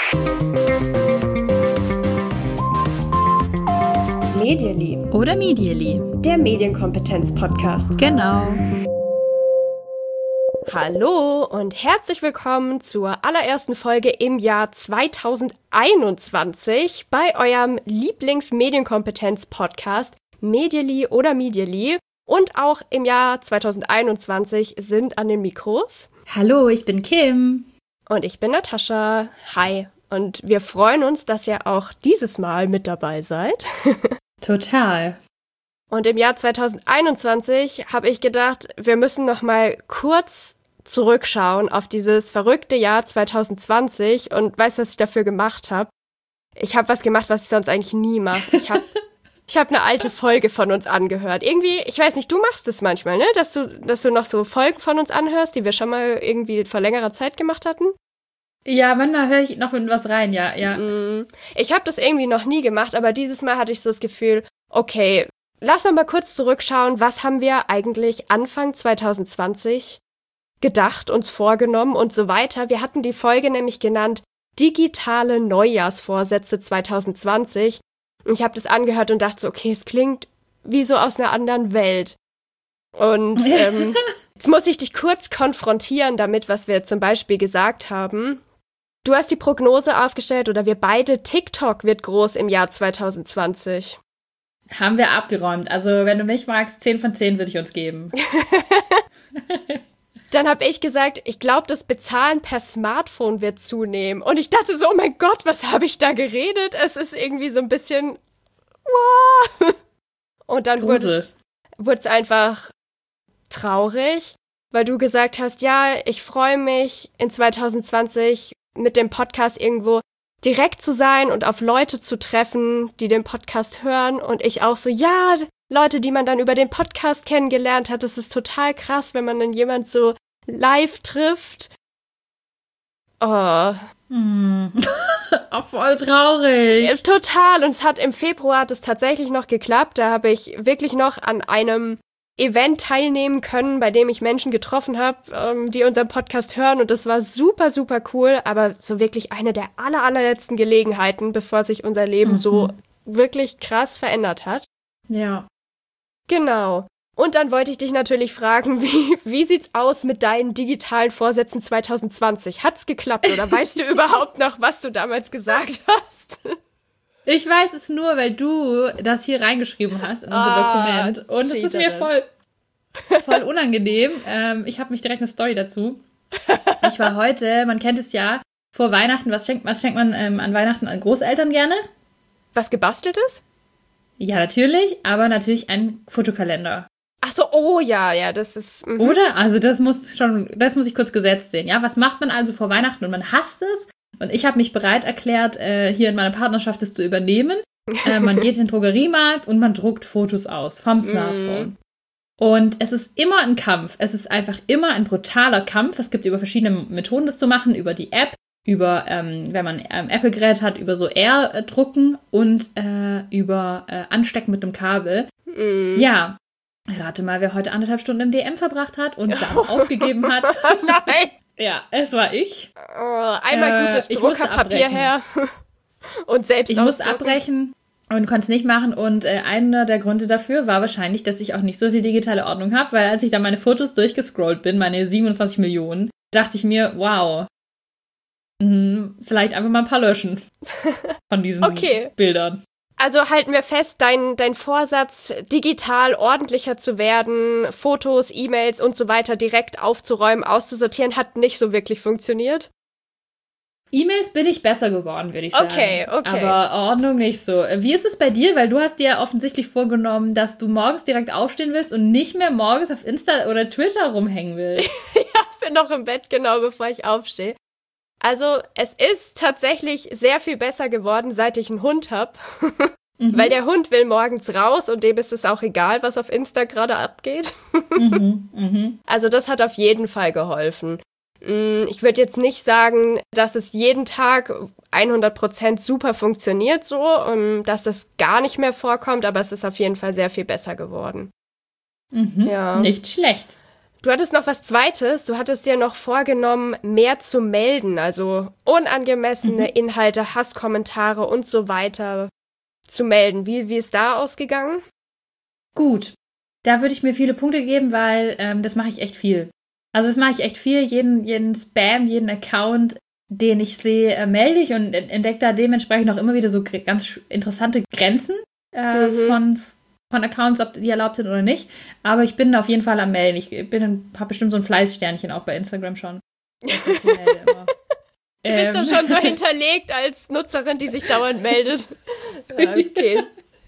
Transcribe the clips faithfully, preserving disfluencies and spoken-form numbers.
Medially oder Medially, der Medienkompetenz-Podcast. Genau. Hallo und herzlich willkommen zur allerersten Folge im Jahr zweitausendeinundzwanzig bei eurem Lieblings-Medienkompetenz-Podcast Medially oder Medially. Und auch im Jahr zweitausendeinundzwanzig sind an den Mikros Hallo, ich bin Kim. Und ich bin Natascha. Hi. Und wir freuen uns, dass ihr auch dieses Mal mit dabei seid. Total. Und im Jahr zweitausendeinundzwanzig habe ich gedacht, wir müssen noch mal kurz zurückschauen auf dieses verrückte Jahr zweitausendzwanzig. Und weißt du, was ich dafür gemacht habe? Ich habe was gemacht, was ich sonst eigentlich nie mache. Ich habe ich hab eine alte Folge von uns angehört. Irgendwie, ich weiß nicht, du machst es manchmal, ne? Dass du, dass du noch so Folgen von uns anhörst, die wir schon mal irgendwie vor längerer Zeit gemacht hatten. Ja, manchmal höre ich noch in was rein, ja, ja. Ich habe das irgendwie noch nie gemacht, aber dieses Mal hatte ich so das Gefühl, okay, lass noch mal kurz zurückschauen, was haben wir eigentlich Anfang zweitausendzwanzig gedacht, uns vorgenommen und so weiter. Wir hatten die Folge nämlich genannt Digitale Neujahrsvorsätze zweitausendzwanzig. Und ich habe das angehört und dachte so, okay, es klingt wie so aus einer anderen Welt. Und ähm, jetzt muss ich dich kurz konfrontieren damit, was wir zum Beispiel gesagt haben. Du hast die Prognose aufgestellt, oder wir beide, TikTok wird groß im Jahr zweitausendzwanzig. Haben wir abgeräumt. Also, wenn du mich magst, zehn von zehn würde ich uns geben. Dann habe ich gesagt, ich glaube, das Bezahlen per Smartphone wird zunehmen. Und ich dachte so, oh mein Gott, was habe ich da geredet? Es ist irgendwie so ein bisschen... Wow. Und dann wurde es, wurde es einfach traurig, weil du gesagt hast, ja, ich freue mich in zweitausendzwanzig mit dem Podcast irgendwo direkt zu sein und auf Leute zu treffen, die den Podcast hören. Und ich auch so, ja, Leute, die man dann über den Podcast kennengelernt hat. Das ist total krass, wenn man dann jemand so live trifft. Oh. Hm. Oh, voll traurig. Total. Und es hat im Februar hat es tatsächlich noch geklappt. Da habe ich wirklich noch an einem Event teilnehmen können, bei dem ich Menschen getroffen habe, ähm, die unseren Podcast hören. Und das war super, super cool. Aber so wirklich eine der aller, allerletzten Gelegenheiten, bevor sich unser Leben mhm. so wirklich krass verändert hat. Ja. Genau. Und dann wollte ich dich natürlich fragen, wie, wie sieht's aus mit deinen digitalen Vorsätzen zweitausendzwanzig? Hat's geklappt oder weißt du überhaupt noch, was du damals gesagt hast? Ich weiß es nur, weil du das hier reingeschrieben hast in unser ah, Dokument. Und es ist mir voll, voll unangenehm. ähm, ich habe mich direkt eine Story dazu. Ich war heute, man kennt es ja, vor Weihnachten, was schenkt, was schenkt man ähm, an Weihnachten an Großeltern gerne? Was Gebasteltes? Ja, natürlich, aber natürlich ein Fotokalender. Ach so, oh ja, ja, das ist... Mm-hmm. Oder? Also das muss schon, das muss ich kurz gesetzt sehen, ja? Was macht man also vor Weihnachten und man hasst es? Und ich habe mich bereit erklärt, äh, hier in meiner Partnerschaft das zu übernehmen. Äh, man geht in den Drogeriemarkt und man druckt Fotos aus vom Smartphone. Mm. Und es ist immer ein Kampf. Es ist einfach immer ein brutaler Kampf. Es gibt über verschiedene Methoden, das zu machen, über die App, über, ähm, wenn man ein Apple-Gerät hat, über so Air-Drucken und äh, über äh, Anstecken mit einem Kabel. Mm. Ja, rate mal, wer heute anderthalb Stunden im D M verbracht hat und dann aufgegeben hat. Nein! Ja, es war ich. Oh, einmal äh, gutes Druckerpapier her. Und selbst Ich musste abbrechen und konnte es nicht machen. Und äh, einer der Gründe dafür war wahrscheinlich, dass ich auch nicht so viel digitale Ordnung habe, weil als ich dann meine Fotos durchgescrollt bin, meine siebenundzwanzig Millionen, dachte ich mir, wow, mh, vielleicht einfach mal ein paar löschen von diesen okay. Bildern. Also halten wir fest, dein, dein Vorsatz, digital ordentlicher zu werden, Fotos, E-Mails und so weiter direkt aufzuräumen, auszusortieren, hat nicht so wirklich funktioniert? E-Mails bin ich besser geworden, würde ich sagen. Okay, okay. Aber Ordnung nicht so. Wie ist es bei dir? Weil du hast dir offensichtlich vorgenommen, dass du morgens direkt aufstehen willst und nicht mehr morgens auf Insta oder Twitter rumhängen willst. Ja, bin noch im Bett, genau, bevor ich aufstehe. Also, es ist tatsächlich sehr viel besser geworden, seit ich einen Hund habe. Mhm. Weil der Hund will morgens raus und dem ist es auch egal, was auf Insta gerade abgeht. Mhm, mhm. Also, das hat auf jeden Fall geholfen. Ich würde jetzt nicht sagen, dass es jeden Tag hundert Prozent super funktioniert so, dass das gar nicht mehr vorkommt, aber es ist auf jeden Fall sehr viel besser geworden. Mhm, ja. Nicht schlecht. Du hattest noch was Zweites. Du hattest dir noch vorgenommen, mehr zu melden. Also unangemessene mhm. Inhalte, Hasskommentare und so weiter zu melden. Wie, wie ist da ausgegangen? Gut. Da würde ich mir viele Punkte geben, weil ähm, das mache ich echt viel. Also das mache ich echt viel. Jeden, jeden Spam, jeden Account, den ich sehe, äh, melde ich und entdecke da dementsprechend auch immer wieder so gr- ganz interessante Grenzen äh, mhm. von, von Accounts, ob die erlaubt sind oder nicht. Aber ich bin auf jeden Fall am Melden. Ich habe bestimmt so ein Fleißsternchen auch bei Instagram schon. Ich melde immer. Du bist ähm. doch schon so hinterlegt als Nutzerin, die sich dauernd meldet. Ja, okay.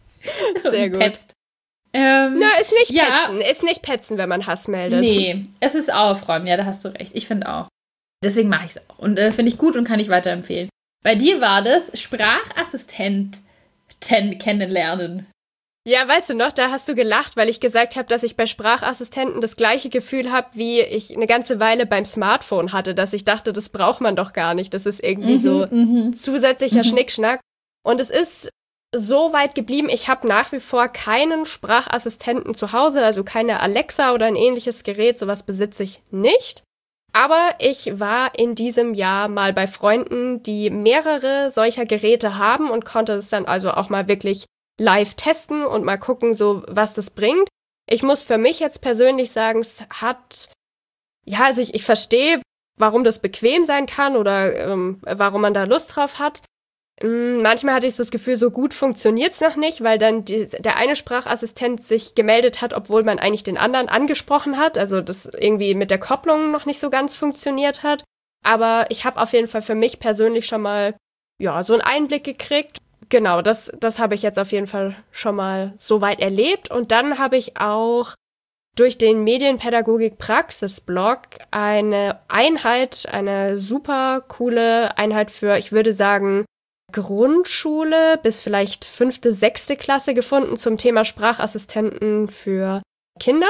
Sehr gut. Petzt. Ähm, Na, ist nicht ja. petzen. Ist nicht petzen, wenn man Hass meldet. Nee, es ist aufräumen. Ja, da hast du recht. Ich finde auch. Deswegen mache ich es auch. Und äh, finde ich gut und kann ich weiterempfehlen. Bei dir war das Sprachassistenten kennenlernen. Ja, weißt du noch, da hast du gelacht, weil ich gesagt habe, dass ich bei Sprachassistenten das gleiche Gefühl habe, wie ich eine ganze Weile beim Smartphone hatte, dass ich dachte, das braucht man doch gar nicht. Das ist irgendwie mhm, so mhm. zusätzlicher mhm. Schnickschnack. Und es ist so weit geblieben, ich habe nach wie vor keinen Sprachassistenten zu Hause, also keine Alexa oder ein ähnliches Gerät, sowas besitze ich nicht. Aber ich war in diesem Jahr mal bei Freunden, die mehrere solcher Geräte haben und konnte es dann also auch mal wirklich live testen und mal gucken, so was das bringt. Ich muss für mich jetzt persönlich sagen, es hat, ja, also ich, ich verstehe, warum das bequem sein kann oder ähm, warum man da Lust drauf hat. Manchmal hatte ich so das Gefühl, so gut funktioniert es noch nicht, weil dann die, der eine Sprachassistent sich gemeldet hat, obwohl man eigentlich den anderen angesprochen hat. Also das irgendwie mit der Kopplung noch nicht so ganz funktioniert hat. Aber ich habe auf jeden Fall für mich persönlich schon mal ja so einen Einblick gekriegt. Genau, das, das habe ich jetzt auf jeden Fall schon mal so weit erlebt. Und dann habe ich auch durch den Medienpädagogik-Praxis-Blog eine Einheit, eine super coole Einheit für, ich würde sagen, Grundschule bis vielleicht fünfte, sechste Klasse gefunden zum Thema Sprachassistenten für Kinder.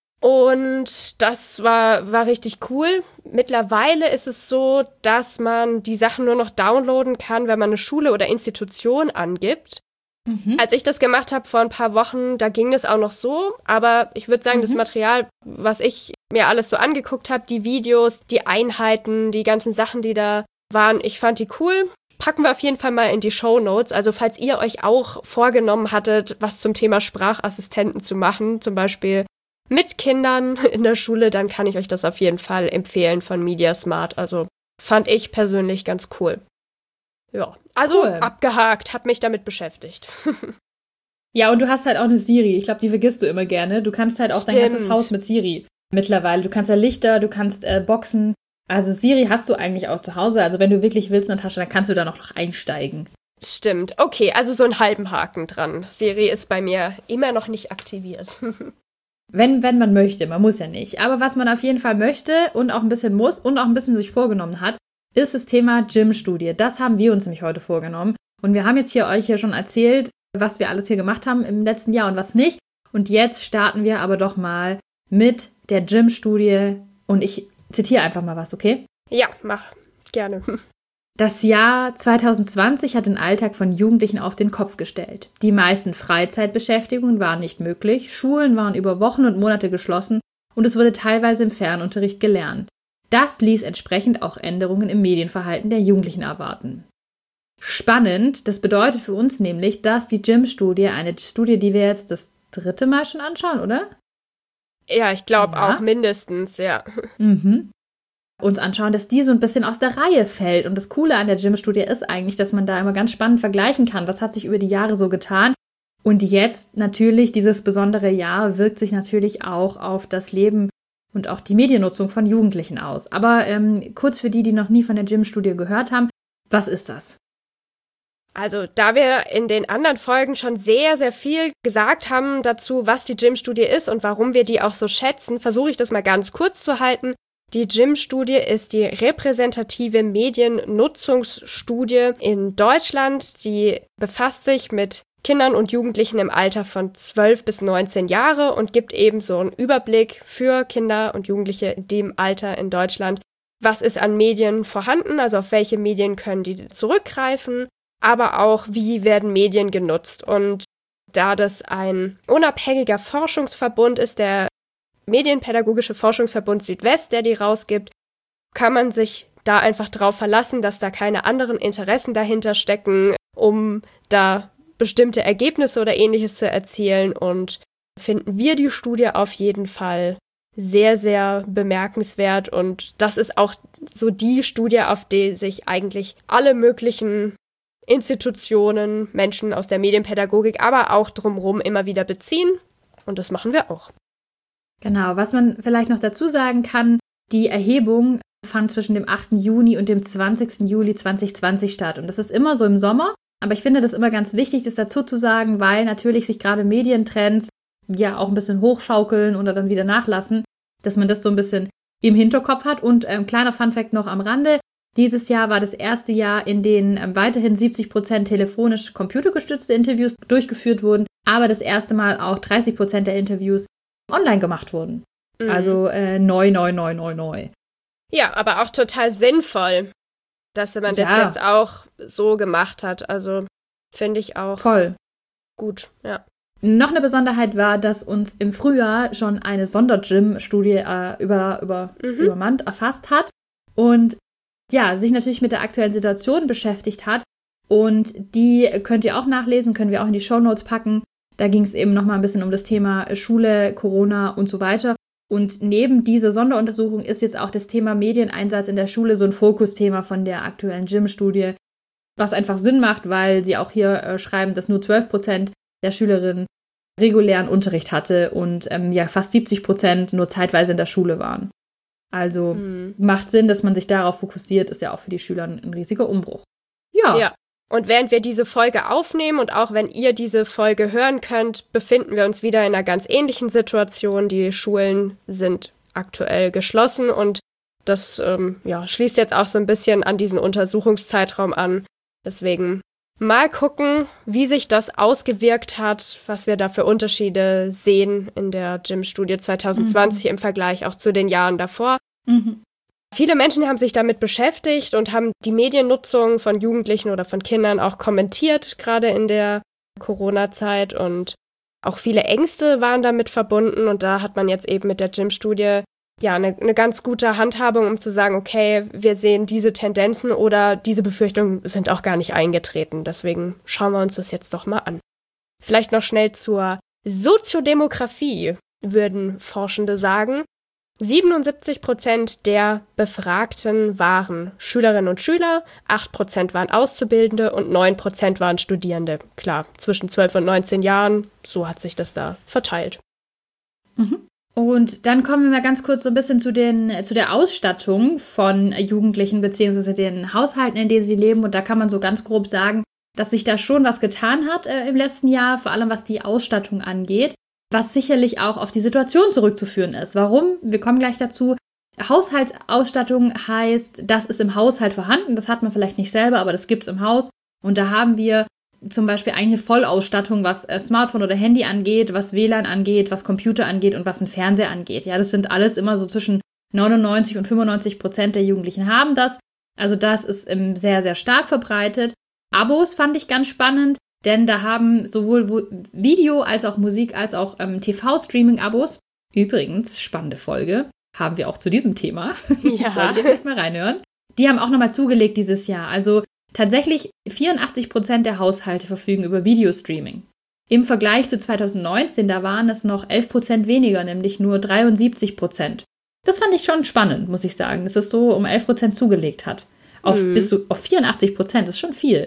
Und das war, war richtig cool. Mittlerweile ist es so, dass man die Sachen nur noch downloaden kann, wenn man eine Schule oder Institution angibt. Mhm. Als ich das gemacht habe vor ein paar Wochen, da ging das auch noch so. Aber ich würde sagen, mhm. das Material, was ich mir alles so angeguckt habe, die Videos, die Einheiten, die ganzen Sachen, die da waren, ich fand die cool. Packen wir auf jeden Fall mal in die Shownotes. Also falls ihr euch auch vorgenommen hattet, was zum Thema Sprachassistenten zu machen, zum Beispiel mit Kindern in der Schule, dann kann ich euch das auf jeden Fall empfehlen von MediaSmart. Also fand ich persönlich ganz cool. Ja, also cool. Abgehakt, hab mich damit beschäftigt. Ja, und du hast halt auch eine Siri. Ich glaube, die vergisst du immer gerne. Du kannst halt auch Stimmt. dein ganzes Haus mit Siri mittlerweile. Du kannst ja Lichter, du kannst äh, Boxen. Also Siri hast du eigentlich auch zu Hause. Also wenn du wirklich willst, Natascha, dann kannst du da noch einsteigen. Stimmt. Okay, also so einen halben Haken dran. Siri ist bei mir immer noch nicht aktiviert. Wenn, wenn man möchte, man muss ja nicht. Aber was man auf jeden Fall möchte und auch ein bisschen muss und auch ein bisschen sich vorgenommen hat, ist das Thema Gym-Studie. Das haben wir uns nämlich heute vorgenommen. Und wir haben jetzt hier euch hier schon erzählt, was wir alles hier gemacht haben im letzten Jahr und was nicht. Und jetzt starten wir aber doch mal mit der Gym-Studie. Und ich zitiere einfach mal was, okay? Ja, mach. Gerne. Das Jahr zwanzig zwanzig hat den Alltag von Jugendlichen auf den Kopf gestellt. Die meisten Freizeitbeschäftigungen waren nicht möglich, Schulen waren über Wochen und Monate geschlossen und es wurde teilweise im Fernunterricht gelernt. Das ließ entsprechend auch Änderungen im Medienverhalten der Jugendlichen erwarten. Spannend, das bedeutet für uns nämlich, dass die Gym-Studie, eine Studie, die wir jetzt das dritte Mal schon anschauen, oder? Ja, ich glaube ja. auch mindestens, ja. Mhm. Uns anschauen, dass die so ein bisschen aus der Reihe fällt. Und das Coole an der Gym-Studie ist eigentlich, dass man da immer ganz spannend vergleichen kann. Was hat sich über die Jahre so getan? Und jetzt natürlich, dieses besondere Jahr wirkt sich natürlich auch auf das Leben und auch die Mediennutzung von Jugendlichen aus. Aber ähm, kurz für die, die noch nie von der Gym-Studie gehört haben, was ist das? Also, da wir in den anderen Folgen schon sehr, sehr viel gesagt haben dazu, was die Gym-Studie ist und warum wir die auch so schätzen, versuche ich das mal ganz kurz zu halten. Die Gym-Studie ist die repräsentative Mediennutzungsstudie in Deutschland. Die befasst sich mit Kindern und Jugendlichen im Alter von zwölf bis neunzehn Jahre und gibt eben so einen Überblick für Kinder und Jugendliche in dem Alter in Deutschland. Was ist an Medien vorhanden, also auf welche Medien können die zurückgreifen, aber auch, wie werden Medien genutzt. Und da das ein unabhängiger Forschungsverbund ist, der Medienpädagogische Forschungsverbund Südwest, der die rausgibt, kann man sich da einfach drauf verlassen, dass da keine anderen Interessen dahinter stecken, um da bestimmte Ergebnisse oder Ähnliches zu erzielen. Und finden wir die Studie auf jeden Fall sehr, sehr bemerkenswert. Und das ist auch so die Studie, auf die sich eigentlich alle möglichen Institutionen, Menschen aus der Medienpädagogik, aber auch drumherum immer wieder beziehen. Und das machen wir auch. Genau, was man vielleicht noch dazu sagen kann, die Erhebung fand zwischen dem achten Juni und dem zwanzigsten Juli zweitausendzwanzig statt. Und das ist immer so im Sommer. Aber ich finde das immer ganz wichtig, das dazu zu sagen, weil natürlich sich gerade Medientrends ja auch ein bisschen hochschaukeln oder dann wieder nachlassen, dass man das so ein bisschen im Hinterkopf hat. Und ähm, kleiner Funfact noch am Rande. Dieses Jahr war das erste Jahr, in dem ähm, weiterhin siebzig Prozent telefonisch computergestützte Interviews durchgeführt wurden, aber das erste Mal auch dreißig Prozent der Interviews online gemacht wurden. Mhm. Also äh, neu, neu, neu, neu, neu. Ja, aber auch total sinnvoll, dass man das ja. jetzt auch so gemacht hat. Also finde ich auch voll gut, ja. Noch eine Besonderheit war, dass uns im Frühjahr schon eine Sonder-Gym-Studie äh, über, über, mhm. übermannt erfasst hat und ja, sich natürlich mit der aktuellen Situation beschäftigt hat. Und die könnt ihr auch nachlesen, können wir auch in die Shownotes packen. Da ging es eben nochmal ein bisschen um das Thema Schule, Corona und so weiter. Und neben dieser Sonderuntersuchung ist jetzt auch das Thema Medieneinsatz in der Schule so ein Fokusthema von der aktuellen Gym-Studie, was einfach Sinn macht, weil sie auch hier äh, schreiben, dass nur zwölf Prozent der Schülerinnen regulären Unterricht hatte und ähm, ja fast siebzig Prozent nur zeitweise in der Schule waren. Also mhm. macht Sinn, dass man sich darauf fokussiert, ist ja auch für die Schüler ein riesiger Umbruch. Ja. ja. Und während wir diese Folge aufnehmen und auch wenn ihr diese Folge hören könnt, befinden wir uns wieder in einer ganz ähnlichen Situation. Die Schulen sind aktuell geschlossen und das ähm, ja, schließt jetzt auch so ein bisschen an diesen Untersuchungszeitraum an. Deswegen mal gucken, wie sich das ausgewirkt hat, was wir da für Unterschiede sehen in der Gym-Studie zwanzig zwanzig mhm. im Vergleich auch zu den Jahren davor. Mhm. Viele Menschen haben sich damit beschäftigt und haben die Mediennutzung von Jugendlichen oder von Kindern auch kommentiert, gerade in der Corona-Zeit. Und auch viele Ängste waren damit verbunden. Und da hat man jetzt eben mit der Gym-Studie ja eine, eine ganz gute Handhabung, um zu sagen, okay, wir sehen diese Tendenzen oder diese Befürchtungen sind auch gar nicht eingetreten. Deswegen schauen wir uns das jetzt doch mal an. Vielleicht noch schnell zur Soziodemografie, würden Forschende sagen. siebenundsiebzig Prozent der Befragten waren Schülerinnen und Schüler, acht Prozent waren Auszubildende und neun Prozent waren Studierende. Klar, zwischen zwölf und neunzehn Jahren, so hat sich das da verteilt. Mhm. Und dann kommen wir mal ganz kurz so ein bisschen zu, den, zu der Ausstattung von Jugendlichen bzw. den Haushalten, in denen sie leben. Und da kann man so ganz grob sagen, dass sich da schon was getan hat äh, im letzten Jahr, vor allem was die Ausstattung angeht. Was sicherlich auch auf die Situation zurückzuführen ist. Warum? Wir kommen gleich dazu. Haushaltsausstattung heißt, das ist im Haushalt vorhanden. Das hat man vielleicht nicht selber, aber das gibt es im Haus. Und da haben wir zum Beispiel eigentlich eine Vollausstattung, was Smartphone oder Handy angeht, was W L A N angeht, was Computer angeht und was ein Fernseher angeht. Ja, das sind alles immer so zwischen neunundneunzig und fünfundneunzig Prozent der Jugendlichen haben das. Also das ist sehr, sehr stark verbreitet. Abos fand ich ganz spannend. Denn da haben sowohl Video als auch Musik als auch ähm, T V-Streaming-Abos. Übrigens, spannende Folge, haben wir auch zu diesem Thema. Ja. Solltet ihr vielleicht mal reinhören. Die haben auch nochmal zugelegt dieses Jahr. Also tatsächlich vierundachtzig Prozent der Haushalte verfügen über Videostreaming. Im Vergleich zu zwanzig neunzehn, da waren es noch elf Prozent weniger, nämlich nur dreiundsiebzig Prozent. Das fand ich schon spannend, muss ich sagen, dass es so um elf Prozent zugelegt hat. Auf, hm. bis zu, auf vierundachtzig Prozent, das ist schon viel.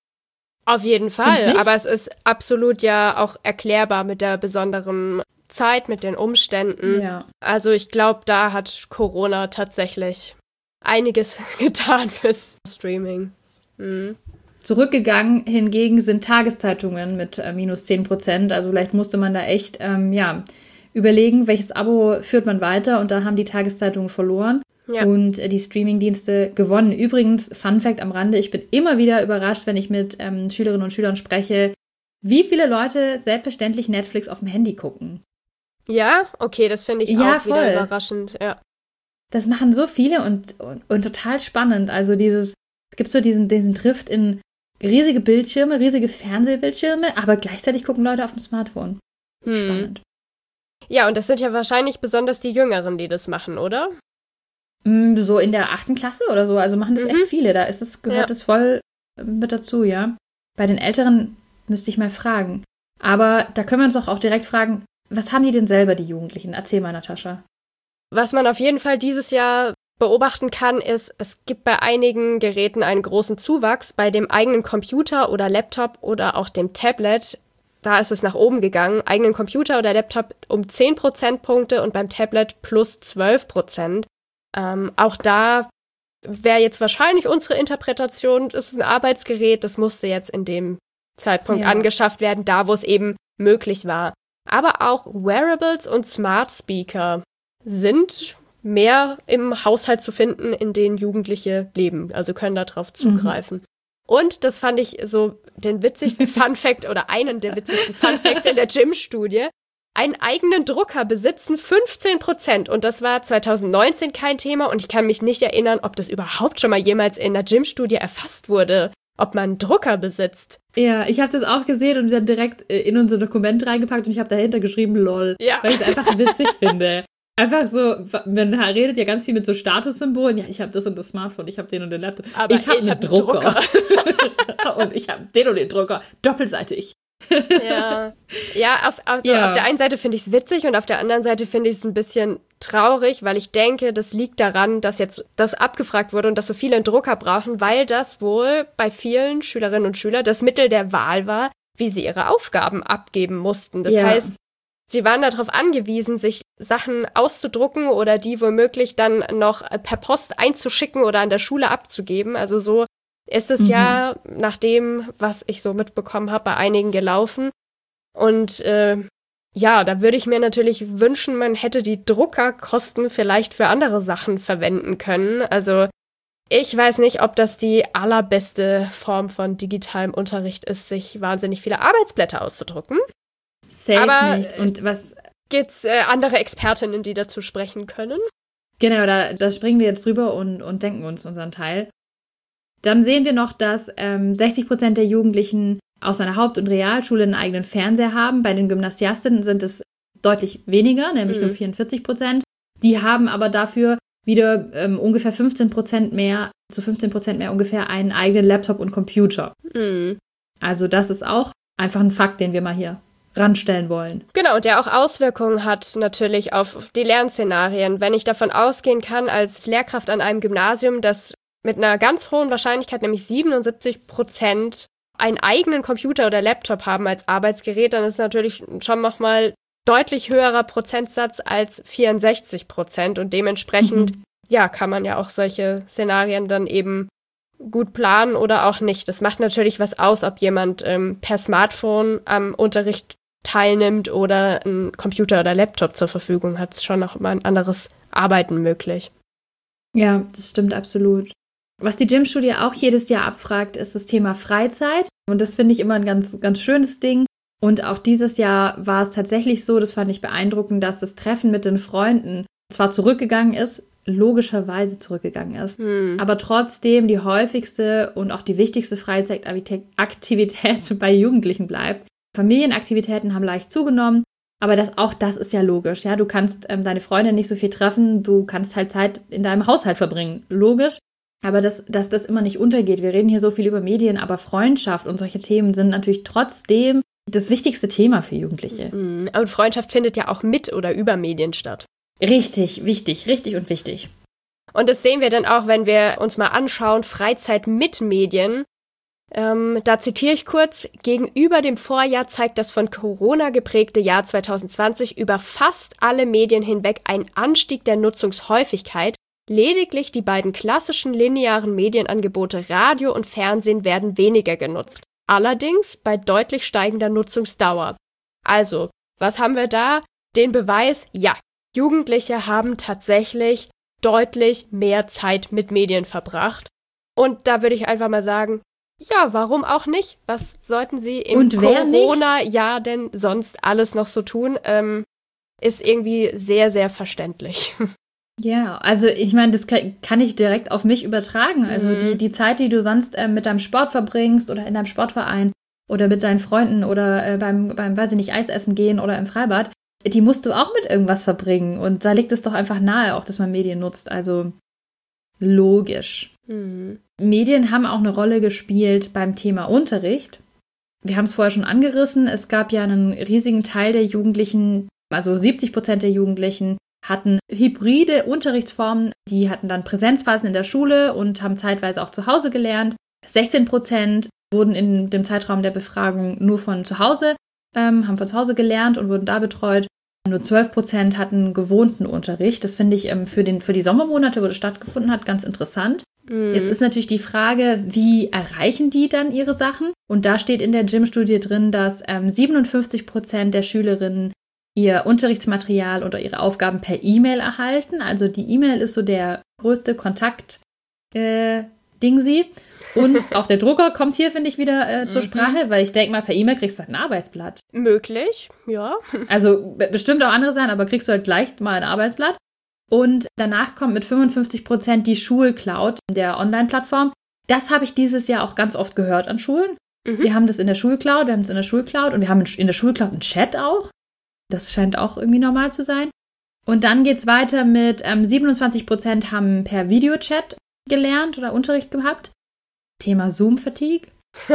Auf jeden Fall, aber es ist absolut ja auch erklärbar mit der besonderen Zeit, mit den Umständen. Ja. Also ich glaube, da hat Corona tatsächlich einiges getan fürs Streaming. Mhm. Zurückgegangen hingegen sind Tageszeitungen mit äh, minus zehn Prozent. Also vielleicht musste man da echt ähm, ja, überlegen, welches Abo führt man weiter. Und da haben die Tageszeitungen verloren. Ja. Und äh, die Streamingdienste gewonnen. Übrigens, Fun Fact am Rande, ich bin immer wieder überrascht, wenn ich mit ähm, Schülerinnen und Schülern spreche, wie viele Leute selbstverständlich Netflix auf dem Handy gucken. Ja, okay, das finde ich ja, auch voll. wieder überraschend. Ja. Das machen so viele und, und, und total spannend. Also dieses, es gibt so diesen, diesen Drift in riesige Bildschirme, riesige Fernsehbildschirme, aber gleichzeitig gucken Leute auf dem Smartphone. Hm. Spannend. Ja, und das sind ja wahrscheinlich besonders die Jüngeren, die das machen, oder? So in der achten Klasse oder so. Also machen das mhm. echt viele. Da ist es, gehört es ja. voll mit dazu, ja. Bei den Älteren müsste ich mal fragen. Aber da können wir uns doch auch direkt fragen, was haben die denn selber, die Jugendlichen? Erzähl mal, Natascha. Was man auf jeden Fall dieses Jahr beobachten kann, ist, es gibt bei einigen Geräten einen großen Zuwachs. Bei dem eigenen Computer oder Laptop oder auch dem Tablet, da ist es nach oben gegangen. Eigenen Computer oder Laptop um zehn Prozentpunkte und beim Tablet plus zwölf Prozent. Ähm, auch da wäre jetzt wahrscheinlich unsere Interpretation, das ist ein Arbeitsgerät, das musste jetzt in dem Zeitpunkt ja. angeschafft werden, da wo es eben möglich war. Aber auch Wearables und Smart Speaker sind mehr im Haushalt zu finden, in denen Jugendliche leben, also können darauf zugreifen. Mhm. Und das fand ich so den witzigsten Fun-Fact oder einen der witzigsten Fun-Facts in der Gym-Studie. Einen eigenen Drucker besitzen fünfzehn Prozent und das war zwanzig neunzehn kein Thema und ich kann mich nicht erinnern, ob das überhaupt schon mal jemals in einer Gym-Studie erfasst wurde, ob man einen Drucker besitzt. Ja, ich habe das auch gesehen und dann direkt in unser Dokument reingepackt und ich habe dahinter geschrieben, lol, ja. weil ich es einfach witzig finde. Einfach so, man redet ja ganz viel mit so Statussymbolen. Ja, ich habe das und das Smartphone, ich habe den und den Laptop. Aber ich habe einen hab Drucker. Drucker. Und ich habe den und den Drucker, doppelseitig. Ja, ja, auf, also ja. auf der einen Seite finde ich es witzig und auf der anderen Seite finde ich es ein bisschen traurig, weil ich denke, das liegt daran, dass jetzt das abgefragt wurde und dass so viele einen Drucker brauchen, weil das wohl bei vielen Schülerinnen und Schülern das Mittel der Wahl war, wie sie ihre Aufgaben abgeben mussten. Das ja. heißt, sie waren darauf angewiesen, sich Sachen auszudrucken oder die womöglich dann noch per Post einzuschicken oder an der Schule abzugeben. Also so ist es mhm. ja nach dem, was ich so mitbekommen habe, bei einigen gelaufen. Und äh, ja, da würde ich mir natürlich wünschen, man hätte die Druckerkosten vielleicht für andere Sachen verwenden können. Also ich weiß nicht, ob das die allerbeste Form von digitalem Unterricht ist, sich wahnsinnig viele Arbeitsblätter auszudrucken. Safe Aber nicht. Und was gibt's äh, andere Expertinnen, die dazu sprechen können? Genau, da, da springen wir jetzt drüber und, und denken uns unseren Teil. Dann sehen wir noch, dass ähm, sechzig Prozent der Jugendlichen aus einer Haupt- und Realschule einen eigenen Fernseher haben. Bei den Gymnasiastinnen sind es deutlich weniger, nämlich mhm. nur vierundvierzig Prozent. Die haben aber dafür wieder ähm, ungefähr fünfzehn Prozent mehr, zu fünfzehn Prozent mehr ungefähr einen eigenen Laptop und Computer. Mhm. Also das ist auch einfach ein Fakt, den wir mal hier ranstellen wollen. Genau, der auch Auswirkungen hat natürlich auf die Lernszenarien. Wenn ich davon ausgehen kann, als Lehrkraft an einem Gymnasium, dass mit einer ganz hohen Wahrscheinlichkeit, nämlich siebenundsiebzig Prozent, einen eigenen Computer oder Laptop haben als Arbeitsgerät, dann ist natürlich schon nochmal deutlich höherer Prozentsatz als vierundsechzig Prozent. Und dementsprechend, mhm. ja, kann man ja auch solche Szenarien dann eben gut planen oder auch nicht. Das macht natürlich was aus, ob jemand ähm, per Smartphone am Unterricht teilnimmt oder einen Computer oder Laptop zur Verfügung hat. Ist schon noch mal ein anderes Arbeiten möglich. Ja, das stimmt absolut. Was die Gym-Studie auch jedes Jahr abfragt, ist das Thema Freizeit. Und das finde ich immer ein ganz, ganz schönes Ding. Und auch dieses Jahr war es tatsächlich so, das fand ich beeindruckend, dass das Treffen mit den Freunden zwar zurückgegangen ist, logischerweise zurückgegangen ist, hm. aber trotzdem die häufigste und auch die wichtigste Freizeitaktivität bei Jugendlichen bleibt. Familienaktivitäten haben leicht zugenommen, aber das, auch das ist ja logisch. Ja? Du kannst ähm, deine Freunde nicht so viel treffen, du kannst halt Zeit in deinem Haushalt verbringen. Logisch. Aber dass, dass das immer nicht untergeht. Wir reden hier so viel über Medien, aber Freundschaft und solche Themen sind natürlich trotzdem das wichtigste Thema für Jugendliche. Und Freundschaft findet ja auch mit oder über Medien statt. Richtig, wichtig, richtig und wichtig. Und das sehen wir dann auch, wenn wir uns mal anschauen, Freizeit mit Medien. Ähm, da zitiere ich kurz, gegenüber dem Vorjahr zeigt das von Corona geprägte Jahr zwanzig zwanzig über fast alle Medien hinweg einen Anstieg der Nutzungshäufigkeit. Lediglich die beiden klassischen linearen Medienangebote Radio und Fernsehen werden weniger genutzt. Allerdings bei deutlich steigender Nutzungsdauer. Also, was haben wir da? Den Beweis, ja, Jugendliche haben tatsächlich deutlich mehr Zeit mit Medien verbracht. Und da würde ich einfach mal sagen, ja, warum auch nicht? Was sollten sie im Corona-Jahr denn sonst alles noch so tun? Ähm, ist irgendwie sehr, sehr verständlich. Ja, also ich meine, das kann, kann ich direkt auf mich übertragen. Also mhm. die, die Zeit, die du sonst äh, mit deinem Sport verbringst oder in deinem Sportverein oder mit deinen Freunden oder äh, beim, beim, weiß ich nicht, Eisessen gehen oder im Freibad, die musst du auch mit irgendwas verbringen. Und da liegt es doch einfach nahe, auch dass man Medien nutzt. Also logisch. Mhm. Medien haben auch eine Rolle gespielt beim Thema Unterricht. Wir haben es vorher schon angerissen. Es gab ja einen riesigen Teil der Jugendlichen, also siebzig Prozent der Jugendlichen, hatten hybride Unterrichtsformen. Die hatten dann Präsenzphasen in der Schule und haben zeitweise auch zu Hause gelernt. sechzehn Prozent wurden in dem Zeitraum der Befragung nur von zu Hause, ähm, haben von zu Hause gelernt und wurden da betreut. Nur zwölf Prozent hatten gewohnten Unterricht. Das finde ich ähm, für, den, für die Sommermonate, wo das stattgefunden hat, ganz interessant. Mhm. Jetzt ist natürlich die Frage, wie erreichen die dann ihre Sachen? Und da steht in der G I M-Studie drin, dass ähm, siebenundfünfzig Prozent der Schülerinnen ihr Unterrichtsmaterial oder ihre Aufgaben per E-Mail erhalten. Also die E-Mail ist so der größte Kontakt-Dingsi. Äh, Und auch der Drucker kommt hier, finde ich, wieder äh, zur mhm. Sprache, weil ich denke mal, per E-Mail kriegst du halt ein Arbeitsblatt. Möglich, ja. Also b- bestimmt auch andere Sachen, aber kriegst du halt gleich mal ein Arbeitsblatt. Und danach kommt mit fünfundfünfzig Prozent die Schulcloud der Online-Plattform. Das habe ich dieses Jahr auch ganz oft gehört an Schulen. Mhm. Wir haben das in der Schulcloud, wir haben es in der Schulcloud und wir haben in der Schulcloud einen Chat auch. Das scheint auch irgendwie normal zu sein. Und dann geht es weiter mit ähm, siebenundzwanzig Prozent haben per Videochat gelernt oder Unterricht gehabt. Thema Zoom-Fatigue.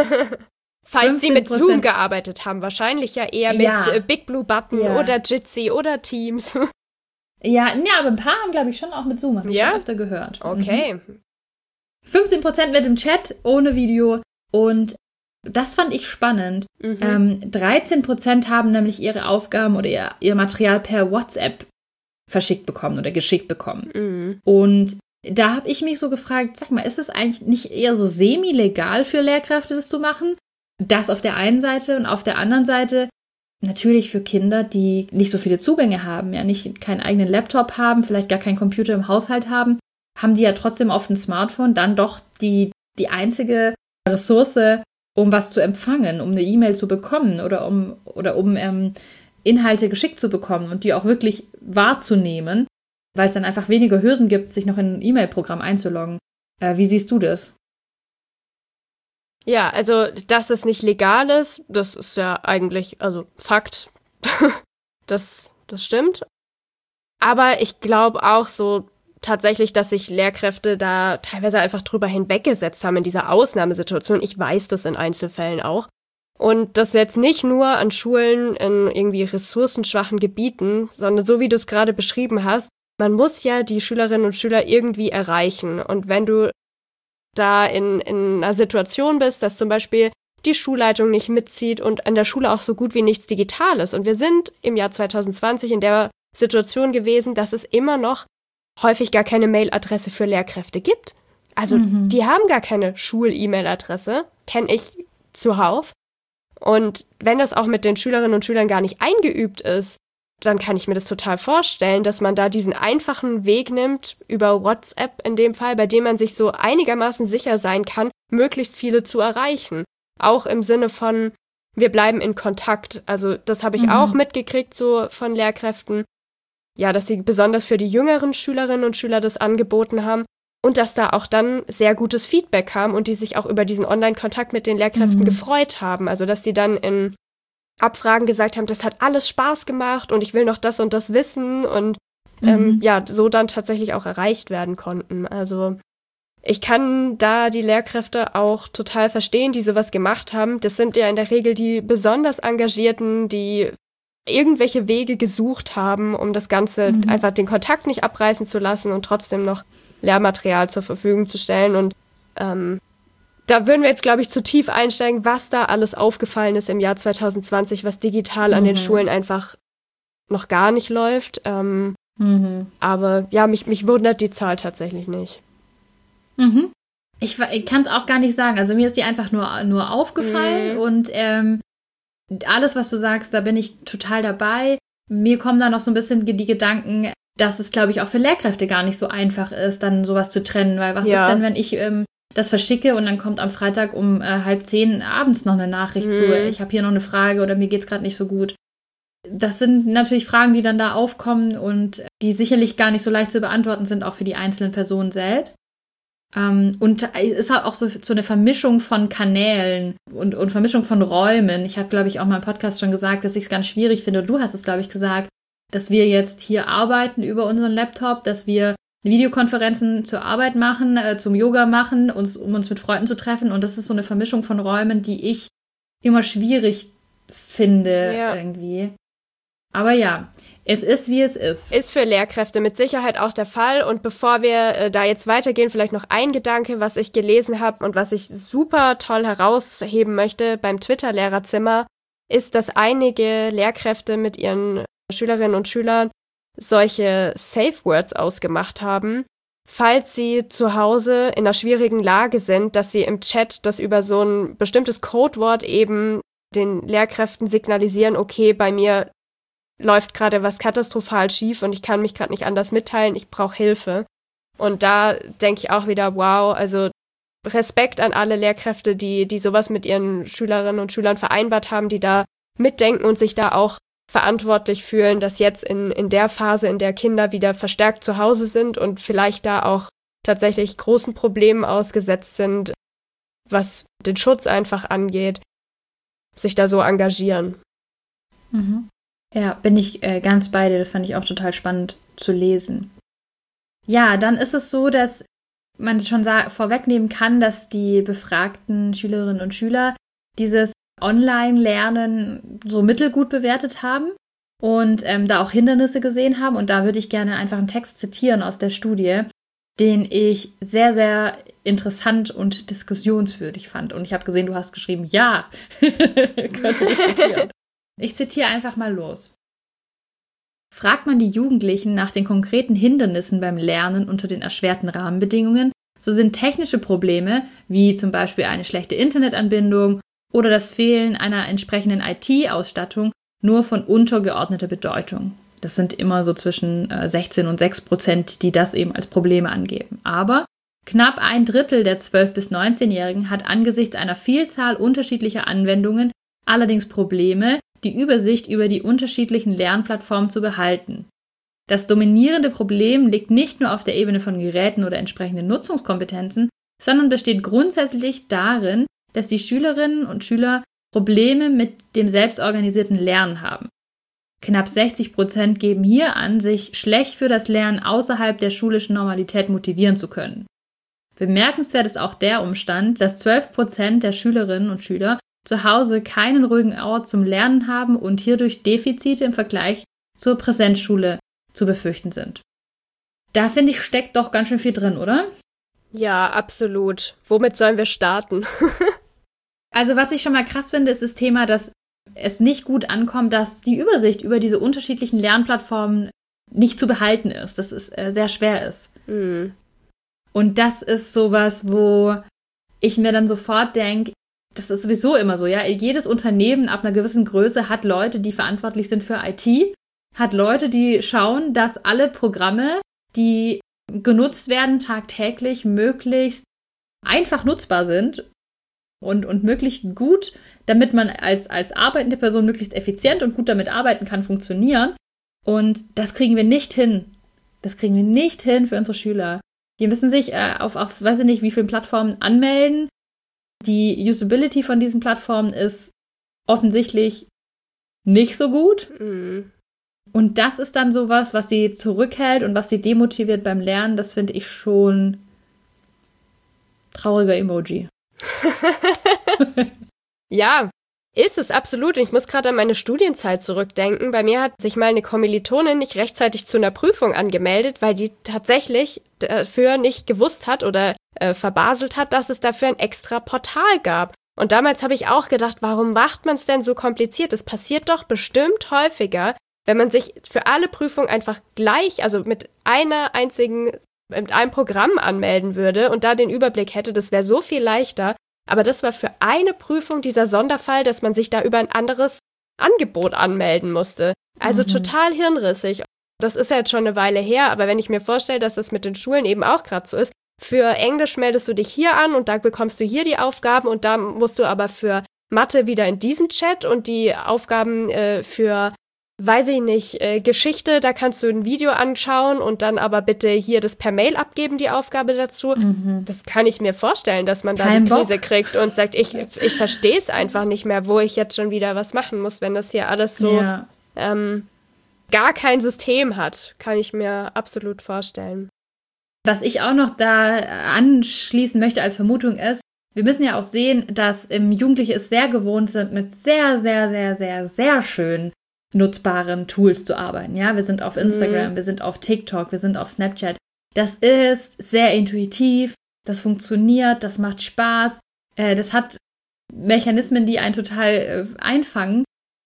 Falls Sie mit Zoom gearbeitet haben, wahrscheinlich ja eher mit ja. äh, Big Blue Button ja. oder Jitsi oder Teams. Ja, ja, aber ein paar haben, glaube ich, schon auch mit Zoom, habe ich ja? schon öfter gehört. Okay. Mhm. fünfzehn Prozent mit dem Chat, ohne Video. Und das fand ich spannend. Mhm. Ähm, dreizehn Prozent haben nämlich ihre Aufgaben oder ihr, ihr Material per WhatsApp verschickt bekommen oder geschickt bekommen. Mhm. Und da habe ich mich so gefragt, sag mal, ist es eigentlich nicht eher so semi-legal für Lehrkräfte, das zu machen? Das auf der einen Seite und auf der anderen Seite natürlich für Kinder, die nicht so viele Zugänge haben, ja nicht keinen eigenen Laptop haben, vielleicht gar keinen Computer im Haushalt haben, haben die ja trotzdem auf dem Smartphone dann doch die, die einzige Ressource, um was zu empfangen, um eine E-Mail zu bekommen oder um, oder um ähm, Inhalte geschickt zu bekommen und die auch wirklich wahrzunehmen, weil es dann einfach weniger Hürden gibt, sich noch in ein E-Mail-Programm einzuloggen. Äh, wie siehst du das? Ja, also, dass es nicht legal ist, das ist ja eigentlich, also Fakt, das, das stimmt. Aber ich glaube auch so tatsächlich, dass sich Lehrkräfte da teilweise einfach drüber hinweggesetzt haben in dieser Ausnahmesituation. Ich weiß das in Einzelfällen auch. Und das jetzt nicht nur an Schulen in irgendwie ressourcenschwachen Gebieten, sondern so wie du es gerade beschrieben hast, man muss ja die Schülerinnen und Schüler irgendwie erreichen. Und wenn du da in, in einer Situation bist, dass zum Beispiel die Schulleitung nicht mitzieht und an der Schule auch so gut wie nichts digital ist. Und wir sind im Jahr zwanzig zwanzig in der Situation gewesen, dass es immer noch häufig gar keine Mailadresse für Lehrkräfte gibt. Also mhm. die haben gar keine Schul-E-Mail-Adresse, kenne ich zuhauf. Und wenn das auch mit den Schülerinnen und Schülern gar nicht eingeübt ist, dann kann ich mir das total vorstellen, dass man da diesen einfachen Weg nimmt, über WhatsApp in dem Fall, bei dem man sich so einigermaßen sicher sein kann, möglichst viele zu erreichen. Auch im Sinne von, wir bleiben in Kontakt. Also das habe ich mhm. auch mitgekriegt so von Lehrkräften. Ja, dass sie besonders für die jüngeren Schülerinnen und Schüler das angeboten haben und dass da auch dann sehr gutes Feedback kam und die sich auch über diesen Online-Kontakt mit den Lehrkräften mhm. gefreut haben. Also dass sie dann in Abfragen gesagt haben, das hat alles Spaß gemacht und ich will noch das und das wissen und mhm. ähm, ja, so dann tatsächlich auch erreicht werden konnten. Also ich kann da die Lehrkräfte auch total verstehen, die sowas gemacht haben. Das sind ja in der Regel die besonders Engagierten, die irgendwelche Wege gesucht haben, um das Ganze mhm. einfach den Kontakt nicht abreißen zu lassen und trotzdem noch Lehrmaterial zur Verfügung zu stellen. Und ähm, da würden wir jetzt, glaube ich, zu tief einsteigen, was da alles aufgefallen ist im Jahr zwanzig zwanzig, was digital mhm. an den Schulen einfach noch gar nicht läuft. Ähm, mhm. Aber ja, mich, mich wundert die Zahl tatsächlich nicht. Mhm. Ich, ich kann es auch gar nicht sagen. Also mir ist die einfach nur, nur aufgefallen mhm. und ähm, alles, was du sagst, da bin ich total dabei. Mir kommen da noch so ein bisschen die Gedanken, dass es, glaube ich, auch für Lehrkräfte gar nicht so einfach ist, dann sowas zu trennen. Weil was ja. ist denn, wenn ich ähm, das verschicke und dann kommt am Freitag um äh, halb zehn abends noch eine Nachricht mhm. zu, ich habe hier noch eine Frage oder mir geht's gerade nicht so gut. Das sind natürlich Fragen, die dann da aufkommen und die sicherlich gar nicht so leicht zu beantworten sind, auch für die einzelnen Personen selbst. Um, und es ist auch so, so eine Vermischung von Kanälen und, und Vermischung von Räumen. Ich habe, glaube ich, auch mal im Podcast schon gesagt, dass ich es ganz schwierig finde. Du hast es, glaube ich, gesagt, dass wir jetzt hier arbeiten über unseren Laptop, dass wir Videokonferenzen zur Arbeit machen, äh, zum Yoga machen, uns, um uns mit Freunden zu treffen. Und das ist so eine Vermischung von Räumen, die ich immer schwierig finde ja. irgendwie. Aber ja, es ist, wie es ist. Ist für Lehrkräfte mit Sicherheit auch der Fall. Und bevor wir äh, da jetzt weitergehen, vielleicht noch ein Gedanke, was ich gelesen habe und was ich super toll herausheben möchte beim Twitter-Lehrerzimmer, ist, dass einige Lehrkräfte mit ihren Schülerinnen und Schülern solche Safe Words ausgemacht haben, falls sie zu Hause in einer schwierigen Lage sind, dass sie im Chat das über so ein bestimmtes Codewort eben den Lehrkräften signalisieren, okay, bei mir läuft gerade was katastrophal schief und ich kann mich gerade nicht anders mitteilen, ich brauche Hilfe. Und da denke ich auch wieder, wow, also Respekt an alle Lehrkräfte, die, die sowas mit ihren Schülerinnen und Schülern vereinbart haben, die da mitdenken und sich da auch verantwortlich fühlen, dass jetzt in, in der Phase, in der Kinder wieder verstärkt zu Hause sind und vielleicht da auch tatsächlich großen Problemen ausgesetzt sind, was den Schutz einfach angeht, sich da so engagieren. Mhm. Ja, bin ich äh, ganz bei dir. Das fand ich auch total spannend zu lesen. Ja, dann ist es so, dass man schon sa- vorwegnehmen kann, dass die befragten Schülerinnen und Schüler dieses Online-Lernen so mittelgut bewertet haben und ähm, da auch Hindernisse gesehen haben. Und da würde ich gerne einfach einen Text zitieren aus der Studie, den ich sehr, sehr interessant und diskussionswürdig fand. Und ich habe gesehen, du hast geschrieben, ja, können wir diskutieren. Ich zitiere einfach mal los. Fragt man die Jugendlichen nach den konkreten Hindernissen beim Lernen unter den erschwerten Rahmenbedingungen, so sind technische Probleme, wie zum Beispiel eine schlechte Internetanbindung oder das Fehlen einer entsprechenden I T-Ausstattung, nur von untergeordneter Bedeutung. Das sind immer so zwischen äh, sechzehn und sechs Prozent, die das eben als Probleme angeben. Aber knapp ein Drittel der zwölf- bis neunzehnjährigen hat angesichts einer Vielzahl unterschiedlicher Anwendungen allerdings Probleme, die Übersicht über die unterschiedlichen Lernplattformen zu behalten. Das dominierende Problem liegt nicht nur auf der Ebene von Geräten oder entsprechenden Nutzungskompetenzen, sondern besteht grundsätzlich darin, dass die Schülerinnen und Schüler Probleme mit dem selbstorganisierten Lernen haben. Knapp sechzig Prozent geben hier an, sich schlecht für das Lernen außerhalb der schulischen Normalität motivieren zu können. Bemerkenswert ist auch der Umstand, dass zwölf Prozent der Schülerinnen und Schüler zu Hause keinen ruhigen Ort zum Lernen haben und hierdurch Defizite im Vergleich zur Präsenzschule zu befürchten sind. Da, finde ich, steckt doch ganz schön viel drin, oder? Ja, absolut. Womit sollen wir starten? Also was ich schon mal krass finde, ist das Thema, dass es nicht gut ankommt, dass die Übersicht über diese unterschiedlichen Lernplattformen nicht zu behalten ist, dass es äh, sehr schwer ist. Mhm. Und das ist sowas, wo ich mir dann sofort denke, das ist sowieso immer so, ja. Jedes Unternehmen ab einer gewissen Größe hat Leute, die verantwortlich sind für I T, hat Leute, die schauen, dass alle Programme, die genutzt werden, tagtäglich möglichst einfach nutzbar sind und, und möglichst gut, damit man als, als arbeitende Person möglichst effizient und gut damit arbeiten kann, funktionieren. Und das kriegen wir nicht hin. Das kriegen wir nicht hin für unsere Schüler. Die müssen sich äh, auf, auf, weiß ich nicht, wie vielen Plattformen anmelden. Die Usability von diesen Plattformen ist offensichtlich nicht so gut. Mhm. Und das ist dann sowas, was sie zurückhält und was sie demotiviert beim Lernen. Das finde ich schon trauriger Emoji. Ja, ist es absolut. Ich muss gerade an meine Studienzeit zurückdenken. Bei mir hat sich mal eine Kommilitonin nicht rechtzeitig zu einer Prüfung angemeldet, weil die tatsächlich dafür nicht gewusst hat oder äh, verbaselt hat, dass es dafür ein extra Portal gab. Und damals habe ich auch gedacht, warum macht man es denn so kompliziert? Es passiert doch bestimmt häufiger, wenn man sich für alle Prüfungen einfach gleich, also mit einer einzigen, mit einem Programm anmelden würde und da den Überblick hätte, das wäre so viel leichter. Aber das war für eine Prüfung dieser Sonderfall, dass man sich da über ein anderes Angebot anmelden musste. Also mhm. total hirnrissig. Das ist ja jetzt schon eine Weile her, aber wenn ich mir vorstelle, dass das mit den Schulen eben auch gerade so ist, für Englisch meldest du dich hier an und da bekommst du hier die Aufgaben und da musst du aber für Mathe wieder in diesen Chat und die Aufgaben äh, für, weiß ich nicht, äh, Geschichte, da kannst du ein Video anschauen und dann aber bitte hier das per Mail abgeben, die Aufgabe dazu. Mhm. Das kann ich mir vorstellen, dass man da Kein die Krise Bock. kriegt und sagt, ich, ich verstehe es einfach nicht mehr, wo ich jetzt schon wieder was machen muss, wenn das hier alles so... Ja. Ähm, gar kein System hat. Kann ich mir absolut vorstellen. Was ich auch noch da anschließen möchte als Vermutung ist, wir müssen ja auch sehen, dass ähm, Jugendliche es sehr gewohnt sind, mit sehr, sehr, sehr, sehr, sehr schön nutzbaren Tools zu arbeiten. Ja, wir sind auf Instagram, mhm. wir sind auf TikTok, wir sind auf Snapchat. Das ist sehr intuitiv, das funktioniert, das macht Spaß, äh, das hat Mechanismen, die einen total äh, einfangen.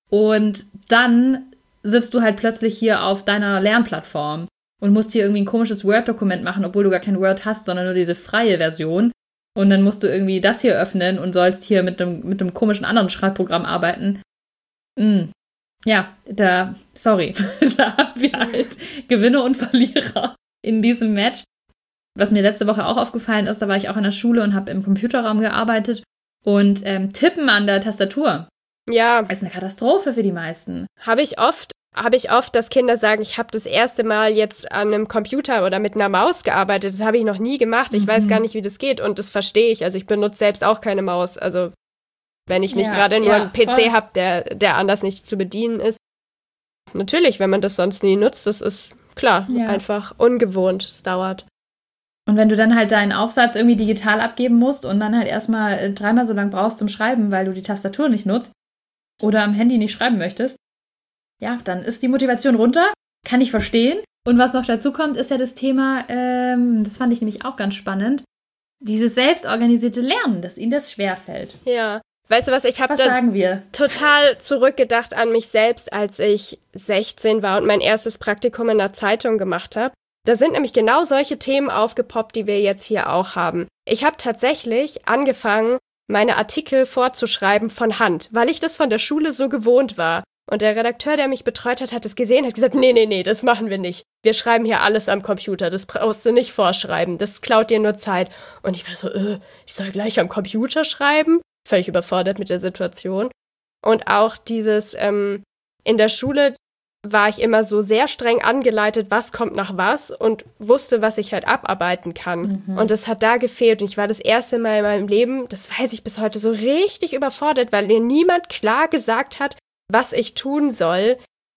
Und dann sitzt du halt plötzlich hier auf deiner Lernplattform und musst hier irgendwie ein komisches Word-Dokument machen, obwohl du gar kein Word hast, sondern nur diese freie Version. Und dann musst du irgendwie das hier öffnen und sollst hier mit einem, mit einem komischen anderen Schreibprogramm arbeiten. Mm. Ja, da, sorry, da haben wir halt Gewinner und Verlierer in diesem Match. Was mir letzte Woche auch aufgefallen ist, da war ich auch in der Schule und habe im Computerraum gearbeitet und ähm, Tippen an der Tastatur. Ja. Ist eine Katastrophe für die meisten. Habe ich oft, habe ich oft, dass Kinder sagen, ich habe das erste Mal jetzt an einem Computer oder mit einer Maus gearbeitet. Das habe ich noch nie gemacht. Ich mhm. weiß gar nicht, wie das geht und das verstehe ich. Also ich benutze selbst auch keine Maus. Also wenn ich nicht ja, gerade nur ja, einen P C habe, der, der anders nicht zu bedienen ist. Natürlich, wenn man das sonst nie nutzt, das ist klar, ja. einfach ungewohnt, es dauert. Und wenn du dann halt deinen Aufsatz irgendwie digital abgeben musst und dann halt erstmal dreimal so lange brauchst zum Schreiben, weil du die Tastatur nicht nutzt oder am Handy nicht schreiben möchtest, ja, dann ist die Motivation runter, kann ich verstehen. Und was noch dazu kommt, ist ja das Thema, ähm, das fand ich nämlich auch ganz spannend, dieses selbstorganisierte Lernen, dass ihnen das schwerfällt. Ja. Weißt du was, ich habe dann total zurückgedacht an mich selbst, als ich sechzehn war und mein erstes Praktikum in einer Zeitung gemacht habe. Da sind nämlich genau solche Themen aufgepoppt, die wir jetzt hier auch haben. Ich habe tatsächlich angefangen, meine Artikel vorzuschreiben von Hand, weil ich das von der Schule so gewohnt war. Und der Redakteur, der mich betreut hat, hat es gesehen, hat gesagt, nee, nee, nee, das machen wir nicht. Wir schreiben hier alles am Computer, das brauchst du nicht vorschreiben, das klaut dir nur Zeit. Und ich war so, äh, ich soll gleich am Computer schreiben? Völlig überfordert mit der Situation. Und auch dieses, ähm, in der Schule war ich immer so sehr streng angeleitet, was kommt nach was und wusste, was ich halt abarbeiten kann. Mhm. Und das hat da gefehlt. Und ich war das erste Mal in meinem Leben, das weiß ich bis heute, so richtig überfordert, weil mir niemand klar gesagt hat, was ich tun soll.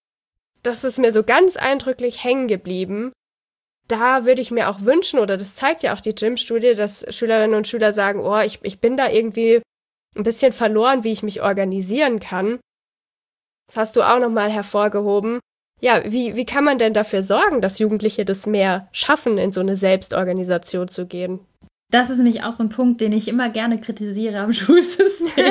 Das ist mir so ganz eindrücklich hängen geblieben. Da würde ich mir auch wünschen, oder das zeigt ja auch die Gym-Studie, dass Schülerinnen und Schüler sagen, oh, ich, ich bin da irgendwie ein bisschen verloren, wie ich mich organisieren kann. Das hast du auch nochmal hervorgehoben. Ja, wie, wie kann man denn dafür sorgen, dass Jugendliche das mehr schaffen, in so eine Selbstorganisation zu gehen? Das ist nämlich auch so ein Punkt, den ich immer gerne kritisiere am Schulsystem.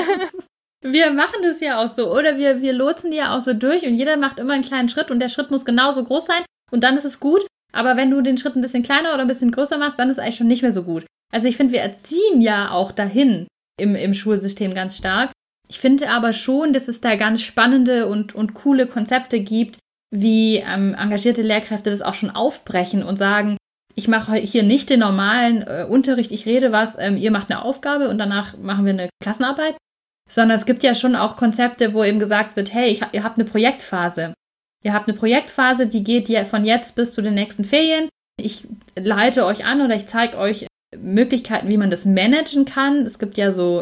Wir machen das ja auch so, oder wir, wir lotsen die ja auch so durch und jeder macht immer einen kleinen Schritt und der Schritt muss genauso groß sein und dann ist es gut. Aber wenn du den Schritt ein bisschen kleiner oder ein bisschen größer machst, dann ist es eigentlich schon nicht mehr so gut. Also ich finde, wir erziehen ja auch dahin, Im, im Schulsystem ganz stark. Ich finde aber schon, dass es da ganz spannende und, und coole Konzepte gibt, wie ähm, engagierte Lehrkräfte das auch schon aufbrechen und sagen, ich mache hier nicht den normalen äh, Unterricht, ich rede was, ähm, ihr macht eine Aufgabe und danach machen wir eine Klassenarbeit, sondern es gibt ja schon auch Konzepte, wo eben gesagt wird, hey, ich, ihr habt eine Projektphase. Ihr habt eine Projektphase, die geht ja von jetzt bis zu den nächsten Ferien. Ich leite euch an oder ich zeige euch Möglichkeiten, wie man das managen kann. Es gibt ja so,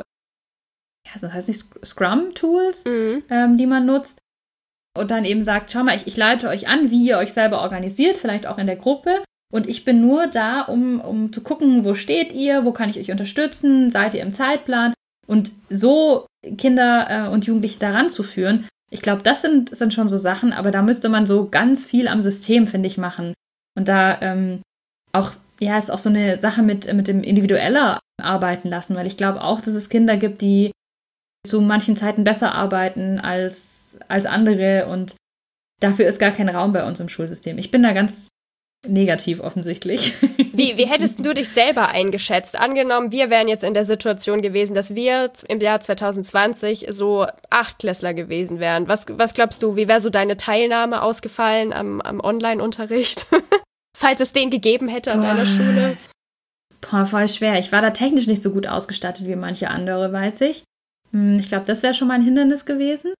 ja, das heißt nicht Scrum-Tools, mhm. ähm, die man nutzt. Und dann eben sagt, schau mal, ich, ich leite euch an, wie ihr euch selber organisiert, vielleicht auch in der Gruppe. Und ich bin nur da, um, um zu gucken, wo steht ihr, wo kann ich euch unterstützen, seid ihr im Zeitplan? Und so Kinder äh, und Jugendliche daran zu führen, ich glaube, das sind, sind schon so Sachen, aber da müsste man so ganz viel am System, finde ich, machen. Und da ähm, auch ja, ist auch so eine Sache mit, mit dem individueller arbeiten lassen, weil ich glaube auch, dass es Kinder gibt, die zu manchen Zeiten besser arbeiten als, als andere und dafür ist gar kein Raum bei uns im Schulsystem. Ich bin da ganz negativ offensichtlich. Wie, wie hättest du dich selber eingeschätzt? Angenommen, wir wären jetzt in der Situation gewesen, dass wir im Jahr zwanzig zwanzig so Achtklässler gewesen wären. Was, was glaubst du, wie wäre so deine Teilnahme ausgefallen am, am Online-Unterricht? Falls es den gegeben hätte an Boah. deiner Schule. Boah, voll schwer. Ich war da technisch nicht so gut ausgestattet wie manche andere, weiß ich. Ich glaube, das wäre schon mal ein Hindernis gewesen.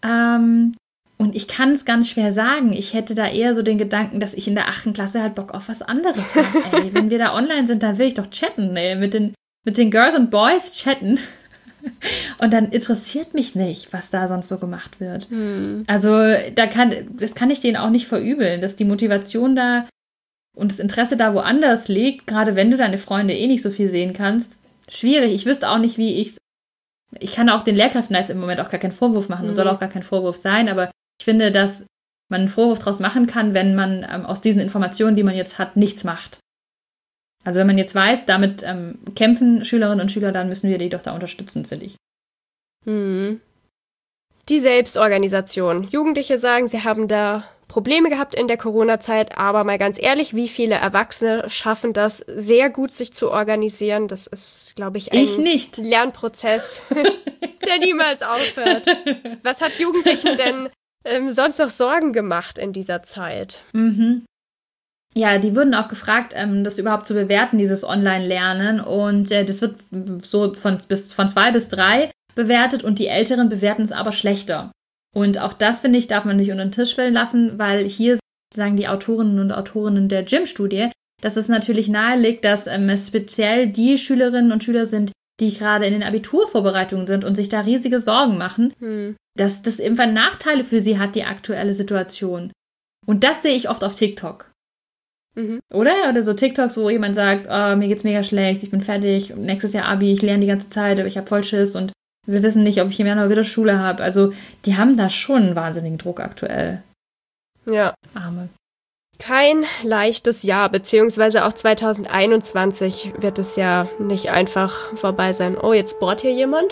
Ähm, und ich kann es ganz schwer sagen. Ich hätte da eher so den Gedanken, dass ich in der achten Klasse halt Bock auf was anderes habe. Ey, wenn wir da online sind, dann will ich doch chatten, ey, mit den, mit den Girls und Boys chatten. Und dann interessiert mich nicht, was da sonst so gemacht wird. Hm. Also da kann, das kann ich denen auch nicht verübeln, dass die Motivation da und das Interesse da woanders liegt, gerade wenn du deine Freunde eh nicht so viel sehen kannst. Schwierig. Ich wüsste auch nicht, wie ich Ich kann auch den Lehrkräften jetzt im Moment auch gar keinen Vorwurf machen und Mhm. soll auch gar kein Vorwurf sein, aber ich finde, dass man einen Vorwurf daraus machen kann, wenn man ähm, aus diesen Informationen, die man jetzt hat, nichts macht. Also wenn man jetzt weiß, damit ähm, kämpfen Schülerinnen und Schüler, dann müssen wir die doch da unterstützen, finde ich. Hm. Die Selbstorganisation. Jugendliche sagen, sie haben da Probleme gehabt in der Corona-Zeit, aber mal ganz ehrlich, wie viele Erwachsene schaffen das sehr gut, sich zu organisieren? Das ist, glaube ich, ein Ich nicht. Lernprozess, der niemals aufhört. Was hat Jugendlichen denn ähm, sonst noch Sorgen gemacht in dieser Zeit? Mhm. Ja, die wurden auch gefragt, ähm, das überhaupt zu bewerten, dieses Online-Lernen. Und äh, das wird so von, bis, von zwei bis drei bewertet und die Älteren bewerten es aber schlechter. Und auch das, finde ich, darf man nicht unter den Tisch fallen lassen, weil hier sagen die Autorinnen und Autorinnen der Gym-Studie, dass es natürlich nahe liegt, dass ähm, speziell die Schülerinnen und Schüler sind, die gerade in den Abiturvorbereitungen sind und sich da riesige Sorgen machen, Hm. dass das irgendwann Nachteile für sie hat, die aktuelle Situation. Und das sehe ich oft auf TikTok. Mhm. Oder? Oder so TikToks, wo jemand sagt, oh, mir geht's mega schlecht, ich bin fertig, nächstes Jahr Abi, ich lerne die ganze Zeit, aber ich habe voll Schiss und wir wissen nicht, ob ich im Januar wieder Schule habe. Also die haben da schon einen wahnsinnigen Druck aktuell. Ja. Arme. Kein leichtes Jahr, beziehungsweise auch zwanzig einundzwanzig wird es ja nicht einfach vorbei sein. Oh, jetzt bohrt hier jemand?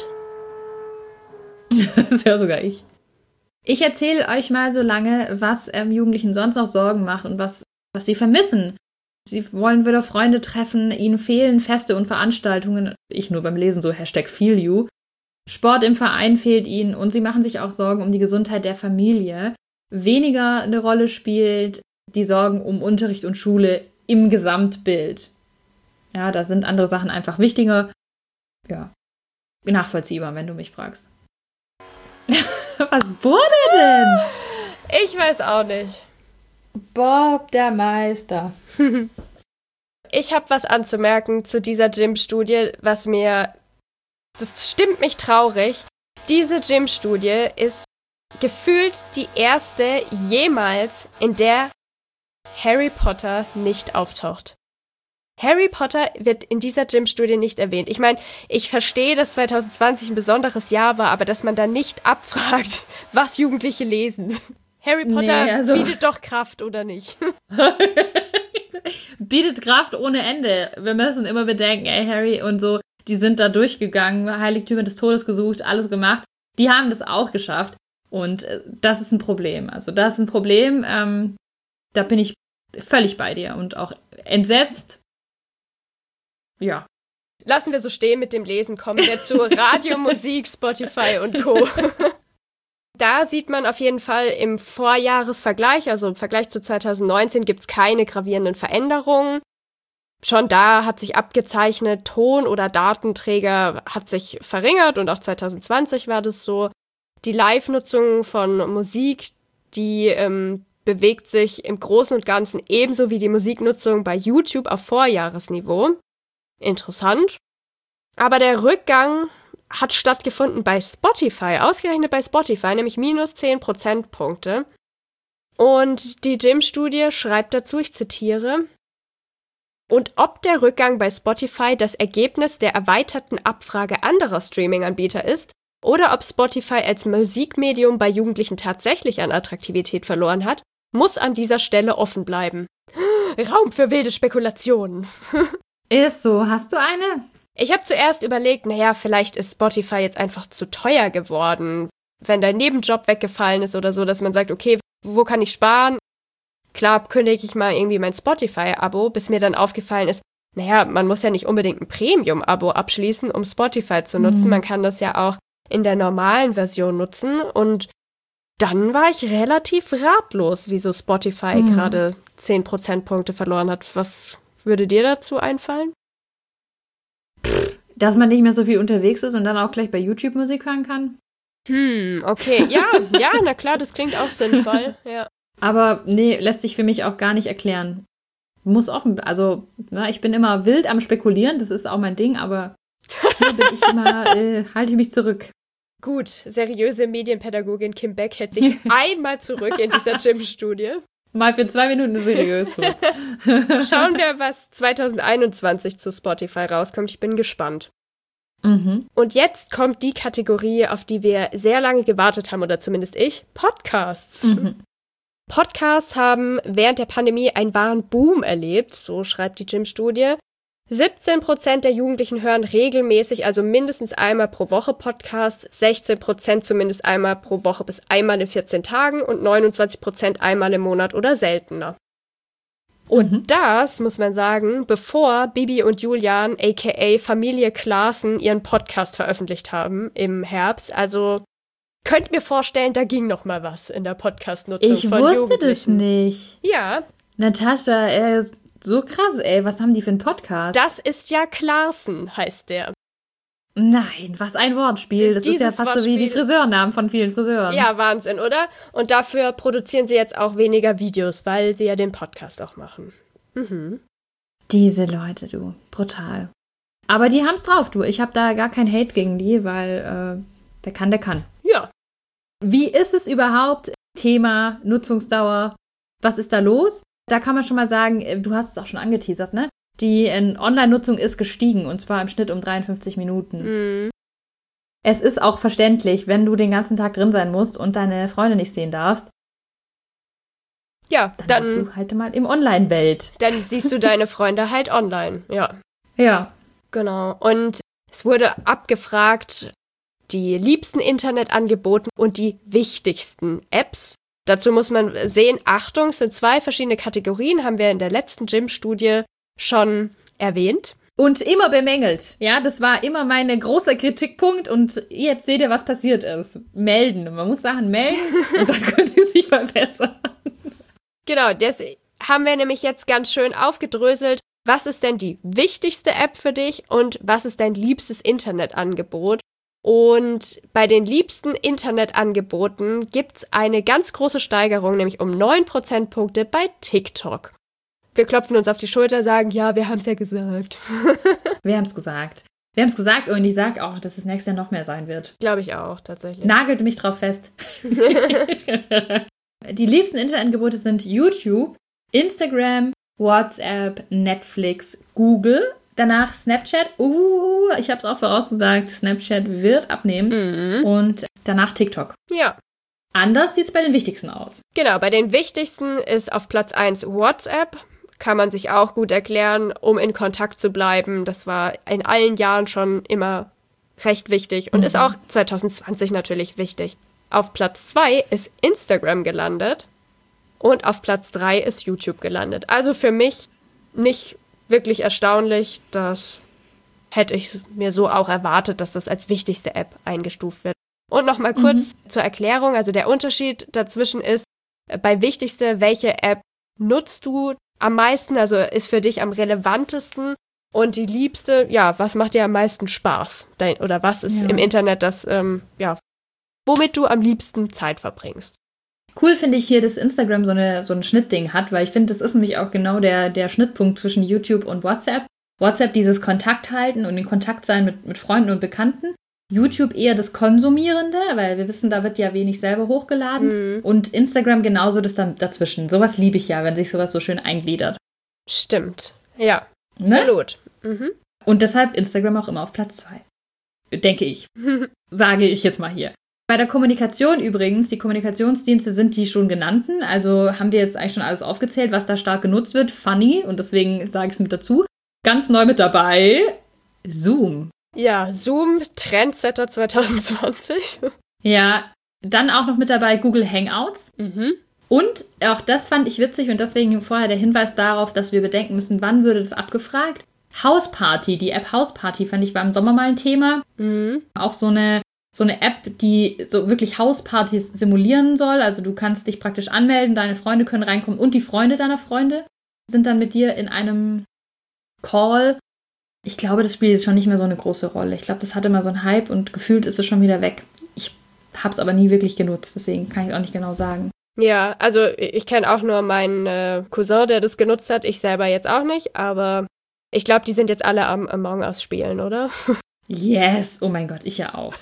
Das wäre sogar ich. Ich erzähle euch mal so lange, was ähm, Jugendlichen sonst noch Sorgen macht und was, was sie vermissen. Sie wollen wieder Freunde treffen, ihnen fehlen Feste und Veranstaltungen. Ich nur beim Lesen so Hashtag Feel You. Sport im Verein fehlt ihnen und sie machen sich auch Sorgen um die Gesundheit der Familie. Weniger eine Rolle spielt die Sorgen um Unterricht und Schule im Gesamtbild. Ja, da sind andere Sachen einfach wichtiger. Ja, nachvollziehbar, wenn du mich fragst. Was wurde denn? Ich weiß auch nicht. Bob, der Meister. Ich habe was anzumerken zu dieser Gym-Studie, was mir, das stimmt mich traurig. Diese Gym-Studie ist gefühlt die erste jemals, in der Harry Potter nicht auftaucht. Harry Potter wird in dieser Gym-Studie nicht erwähnt. Ich meine, ich verstehe, dass zwanzig zwanzig ein besonderes Jahr war, aber dass man da nicht abfragt, was Jugendliche lesen. Harry Potter Nee, also- bietet doch Kraft, oder nicht? Bietet Kraft ohne Ende. Wir müssen immer bedenken, ey, Harry und so, die sind da durchgegangen, Heiligtümer des Todes gesucht, alles gemacht. Die haben das auch geschafft. Und äh, das ist ein Problem. Also das ist ein Problem. Ähm, da bin ich völlig bei dir und auch entsetzt. Ja. Lassen wir so stehen mit dem Lesen, kommen wir zu Radio, Musik, Spotify und Co. Da sieht man auf jeden Fall im Vorjahresvergleich, also im Vergleich zu zwanzig neunzehn, gibt es keine gravierenden Veränderungen. Schon da hat sich abgezeichnet, Ton- oder Datenträger hat sich verringert und auch zwanzig zwanzig war das so. Die Live-Nutzung von Musik, die ähm, bewegt sich im Großen und Ganzen ebenso wie die Musiknutzung bei YouTube auf Vorjahresniveau. Interessant. Aber der Rückgang hat stattgefunden bei Spotify, ausgerechnet bei Spotify, nämlich minus zehn Prozentpunkte. Und die Gym-Studie schreibt dazu, ich zitiere, und ob der Rückgang bei Spotify das Ergebnis der erweiterten Abfrage anderer Streaming-Anbieter ist oder ob Spotify als Musikmedium bei Jugendlichen tatsächlich an Attraktivität verloren hat, muss an dieser Stelle offen bleiben. Raum für wilde Spekulationen. Ist so. Hast du eine? Ich habe zuerst überlegt, naja, vielleicht ist Spotify jetzt einfach zu teuer geworden, wenn dein Nebenjob weggefallen ist oder so, dass man sagt, okay, wo kann ich sparen? Klar, kündige ich mal irgendwie mein Spotify-Abo, bis mir dann aufgefallen ist, naja, man muss ja nicht unbedingt ein Premium-Abo abschließen, um Spotify zu nutzen. Mhm. Man kann das ja auch in der normalen Version nutzen. Und dann war ich relativ ratlos, wieso Spotify Mhm. gerade zehn Prozentpunkte verloren hat. Was würde dir dazu einfallen? Dass man nicht mehr so viel unterwegs ist und dann auch gleich bei YouTube Musik hören kann? Hm, okay. Ja, ja, na klar, das klingt auch sinnvoll. Ja. Aber nee, lässt sich für mich auch gar nicht erklären. Muss offen, also na, ich bin immer wild am Spekulieren, das ist auch mein Ding, aber Hier bin ich immer, äh, halte ich mich zurück. Gut, seriöse Medienpädagogin Kim Beck hält sich einmal zurück in dieser Gym-Studie. Mal für zwei Minuten seriös kurz. Schauen wir, was zwanzig einundzwanzig zu Spotify rauskommt. Ich bin gespannt. Mhm. Und jetzt kommt die Kategorie, auf die wir sehr lange gewartet haben, oder zumindest ich, Podcasts. Mhm. Podcasts haben während der Pandemie einen wahren Boom erlebt, so schreibt die Gym-Studie. siebzehn Prozent der Jugendlichen hören regelmäßig, also mindestens einmal pro Woche Podcasts, sechzehn Prozent zumindest einmal pro Woche bis einmal in vierzehn Tagen und neunundzwanzig Prozent einmal im Monat oder seltener. Und Mhm. das, muss man sagen, bevor Bibi und Julian, aka Familie Klaassen, ihren Podcast veröffentlicht haben im Herbst. Also könnt mir vorstellen, da ging noch mal was in der Podcast-Nutzung Ich von wusste Jugendlichen. das nicht. Ja, Natascha, er ist so krass, ey. Was haben die für einen Podcast? das ist ja Klaassen, heißt der. Nein, was ein Wortspiel. Das ist ja Dieses fast so wie die Wortspiel. Friseurnamen von vielen Friseuren. Ja, Wahnsinn, oder? Und dafür produzieren sie jetzt auch weniger Videos, weil sie ja den Podcast auch machen. Mhm. Diese Leute, du. Brutal. Aber die haben's drauf, du. Ich habe da gar keinen Hate gegen die, weil äh, wer kann, der kann. Ja. Wie ist es überhaupt? Thema, Nutzungsdauer. Was ist da los? Da kann man schon mal sagen, äh, du hast es auch schon angeteasert, ne? Die äh, Online-Nutzung ist gestiegen, und zwar im Schnitt um dreiundfünfzig Minuten. Mhm. Es ist auch verständlich, wenn du den ganzen Tag drin sein musst und deine Freunde nicht sehen darfst, Ja, dann, dann, bist du halt mal im Online-Welt. dann siehst du deine Freunde halt online. Ja, Ja. genau. Und es wurde abgefragt, die liebsten Internetangebote und die wichtigsten Apps. Dazu muss man sehen, Achtung, es sind zwei verschiedene Kategorien, haben wir in der letzten Gym-Studie schon erwähnt. Und immer bemängelt. Ja, das war immer mein großer Kritikpunkt, und jetzt seht ihr, was passiert ist. Melden. Man muss Sachen melden und dann können die sich verbessern. Genau, das haben wir nämlich jetzt ganz schön aufgedröselt. Was ist denn die wichtigste App für dich und was ist dein liebstes Internetangebot? Und bei den liebsten Internetangeboten gibt es eine ganz große Steigerung, nämlich um neun Prozentpunkte bei TikTok. Wir klopfen uns auf die Schulter, sagen, ja, wir haben es ja gesagt. Wir haben es gesagt. Wir haben es gesagt, und ich sage auch, dass es nächstes Jahr noch mehr sein wird. Glaube ich auch, tatsächlich. Nagelt mich drauf fest. Die liebsten Internetangebote sind YouTube, Instagram, WhatsApp, Netflix, Google, danach Snapchat. Uh, ich habe es auch vorausgesagt, Snapchat wird abnehmen. Mhm. Und danach TikTok. Ja, Anders sieht es bei den wichtigsten aus. genau. Bei den wichtigsten ist auf Platz eins WhatsApp. Kann man sich auch gut erklären, um in Kontakt zu bleiben. Das war in allen Jahren schon immer recht wichtig und Mhm. ist auch zwanzig zwanzig natürlich wichtig. Auf Platz zwei ist Instagram gelandet und auf Platz drei ist YouTube gelandet. Also für mich nicht wirklich erstaunlich. Das hätte ich mir so auch erwartet, dass das als wichtigste App eingestuft wird. Und nochmal kurz Mhm. zur Erklärung. Also der Unterschied dazwischen ist, äh, bei wichtigste, welche App nutzt du am meisten, also ist für dich am relevantesten, und die liebste, ja, was macht dir am meisten Spaß? Dein, oder was ist Ja. im Internet das, ähm, ja, womit du am liebsten Zeit verbringst? Cool finde ich hier, dass Instagram so, eine, so ein Schnittding hat, weil ich finde, das ist nämlich auch genau der, der Schnittpunkt zwischen YouTube und WhatsApp. WhatsApp dieses Kontakt halten und in Kontakt sein mit, mit Freunden und Bekannten. YouTube eher das Konsumierende, weil wir wissen, da wird ja wenig selber hochgeladen. Mhm. Und Instagram genauso das dann dazwischen. Sowas liebe ich ja, wenn sich sowas so schön eingliedert. Stimmt. Ja, Ne? absolut. Mhm. Und deshalb Instagram auch immer auf Platz zwei. Denke ich. Sage ich jetzt mal hier. Bei der Kommunikation übrigens, die Kommunikationsdienste sind die schon genannten. Also haben wir jetzt eigentlich schon alles aufgezählt, was da stark genutzt wird. Funny, und deswegen sage ich es mit dazu. Ganz neu mit dabei, Zoom. Ja, Zoom, Trendsetter zwanzig zwanzig. Ja, dann auch noch mit dabei Google Hangouts. Mhm. Und auch das fand ich witzig, und deswegen vorher der Hinweis darauf, dass wir bedenken müssen, wann würde das abgefragt. Hausparty, die App Hausparty fand ich war im Sommer mal ein Thema. Mhm. Auch so eine, so eine App, die so wirklich Hauspartys simulieren soll. Also du kannst dich praktisch anmelden, deine Freunde können reinkommen und die Freunde deiner Freunde sind dann mit dir in einem Call. Ich glaube, das spielt jetzt schon nicht mehr so eine große Rolle. Ich glaube, das hatte mal so einen Hype und gefühlt ist es schon wieder weg. Ich habe es aber nie wirklich genutzt, deswegen kann ich auch nicht genau sagen. Ja, also ich kenne auch nur meinen äh, Cousin, der das genutzt hat. Ich selber jetzt auch nicht, aber ich glaube, die sind jetzt alle am Among Us spielen, oder? Yes, oh mein Gott, ich ja auch.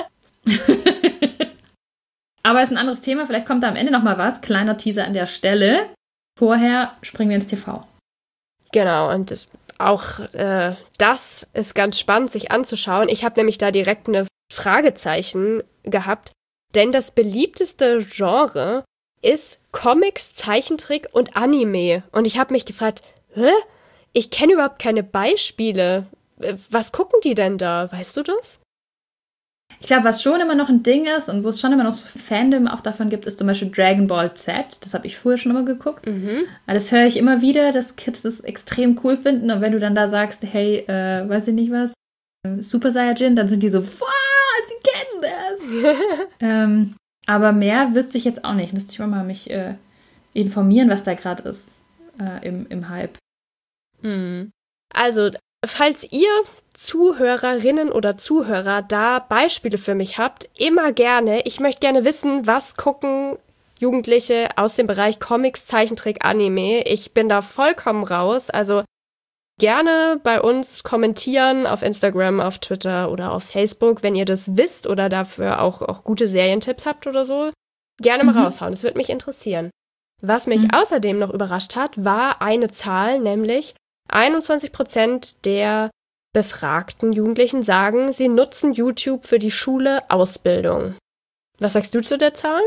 Aber ist ein anderes Thema, vielleicht kommt da am Ende nochmal was. Kleiner Teaser an der Stelle. Vorher springen wir ins T V. Genau, und das, auch äh, das ist ganz spannend, sich anzuschauen. Ich habe nämlich da direkt eine Fragezeichen gehabt, denn das beliebteste Genre ist Comics, Zeichentrick und Anime. Und ich habe mich gefragt, hä? Ich kenne überhaupt keine Beispiele. Was gucken die denn da? Weißt du das? Ich glaube, was schon immer noch ein Ding ist und wo es schon immer noch so Fandom auch davon gibt, ist zum Beispiel Dragon Ball Z. Das habe ich früher schon immer geguckt. Mhm. Das höre ich immer wieder, dass Kids das extrem cool finden. Und wenn du dann da sagst, hey, äh, weiß ich nicht was, Super Saiyajin, dann sind die so, wow, sie kennen das. ähm, aber mehr wüsste ich jetzt auch nicht. Müsste ich mal mich äh, informieren, was da gerade ist äh, im, im Hype. Mhm. Also, falls ihr Zuhörerinnen oder Zuhörer da Beispiele für mich habt, immer gerne. Ich möchte gerne wissen, was gucken Jugendliche aus dem Bereich Comics, Zeichentrick, Anime. Ich bin da vollkommen raus. Also gerne bei uns kommentieren auf Instagram, auf Twitter oder auf Facebook, wenn ihr das wisst oder dafür auch, auch gute Serientipps habt oder so. Gerne mal mhm. raushauen, das würde mich interessieren. Was mich mhm. außerdem noch überrascht hat, war eine Zahl, nämlich einundzwanzig Prozent der befragten Jugendlichen sagen, sie nutzen YouTube für die Schule, Ausbildung. Was sagst du zu der Zahl?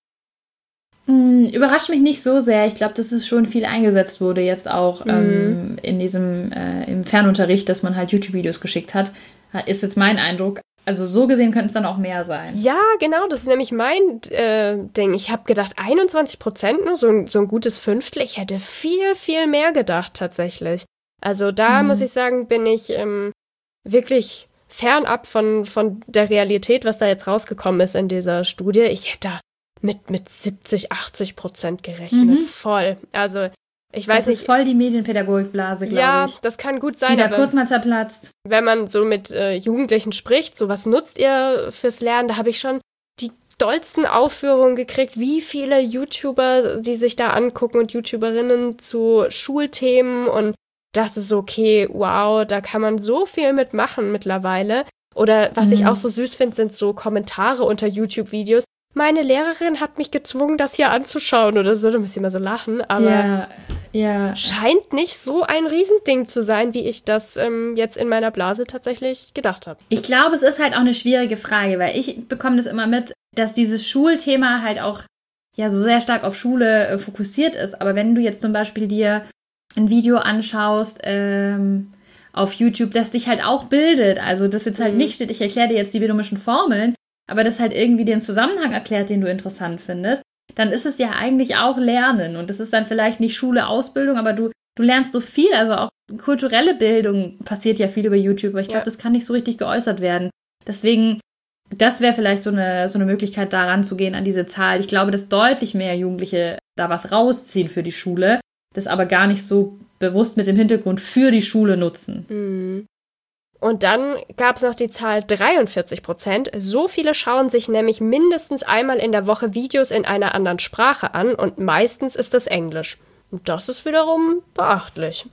Mm, überrascht mich nicht so sehr. Ich glaube, dass es schon viel eingesetzt wurde, jetzt auch mhm. ähm, in diesem äh, im Fernunterricht, dass man halt YouTube-Videos geschickt hat. Ist jetzt mein Eindruck. Also so gesehen könnten es dann auch mehr sein. Ja, genau, das ist nämlich mein äh, Ding. Ich habe gedacht, einundzwanzig Prozent nur, so ein, so ein gutes Fünftel. Ich hätte viel, viel mehr gedacht tatsächlich. Also da mhm. muss ich sagen, bin ich ähm, wirklich fernab von, von der Realität, was da jetzt rausgekommen ist in dieser Studie. Ich hätte da mit, mit siebzig, achtzig Prozent gerechnet. Mhm. Voll. Also ich weiß das nicht. Das ist voll die Medienpädagogikblase, glaube ja, ich. Ja, das kann gut sein. Die da kurz mal zerplatzt. Wenn man so mit äh, Jugendlichen spricht, so was nutzt ihr fürs Lernen, da habe ich schon die dollsten Aufführungen gekriegt, wie viele YouTuber, die sich da angucken und YouTuberinnen zu Schulthemen und dachte so, okay, wow, da kann man so viel mitmachen mittlerweile. Oder was mhm. ich auch so süß finde, sind so Kommentare unter YouTube-Videos. Meine Lehrerin hat mich gezwungen, das hier anzuschauen oder so. Da müsst ihr mal so lachen. Aber ja, ja. scheint nicht so ein Riesending zu sein, wie ich das ähm, jetzt in meiner Blase tatsächlich gedacht habe. Ich glaube, es ist halt auch eine schwierige Frage, weil ich bekomme das immer mit, dass dieses Schulthema halt auch ja so sehr stark auf Schule äh, fokussiert ist. Aber wenn du jetzt zum Beispiel dir ein Video anschaust ähm, auf YouTube, das dich halt auch bildet. Also das jetzt halt mhm. nicht steht, ich erkläre dir jetzt die binomischen Formeln, aber das halt irgendwie den Zusammenhang erklärt, den du interessant findest, dann ist es ja eigentlich auch Lernen. Und das ist dann vielleicht nicht Schule, Ausbildung, aber du, du lernst so viel. Also auch kulturelle Bildung passiert ja viel über YouTube, aber ich glaube, ja. das kann nicht so richtig geäußert werden. Deswegen, das wäre vielleicht so eine, so eine Möglichkeit, da ranzugehen an diese Zahl. Ich glaube, dass deutlich mehr Jugendliche da was rausziehen für die Schule, das aber gar nicht so bewusst mit dem Hintergrund für die Schule nutzen. Mhm. Und dann gab es noch die Zahl dreiundvierzig Prozent. So viele schauen sich nämlich mindestens einmal in der Woche Videos in einer anderen Sprache an und meistens ist das Englisch. Und das ist wiederum beachtlich.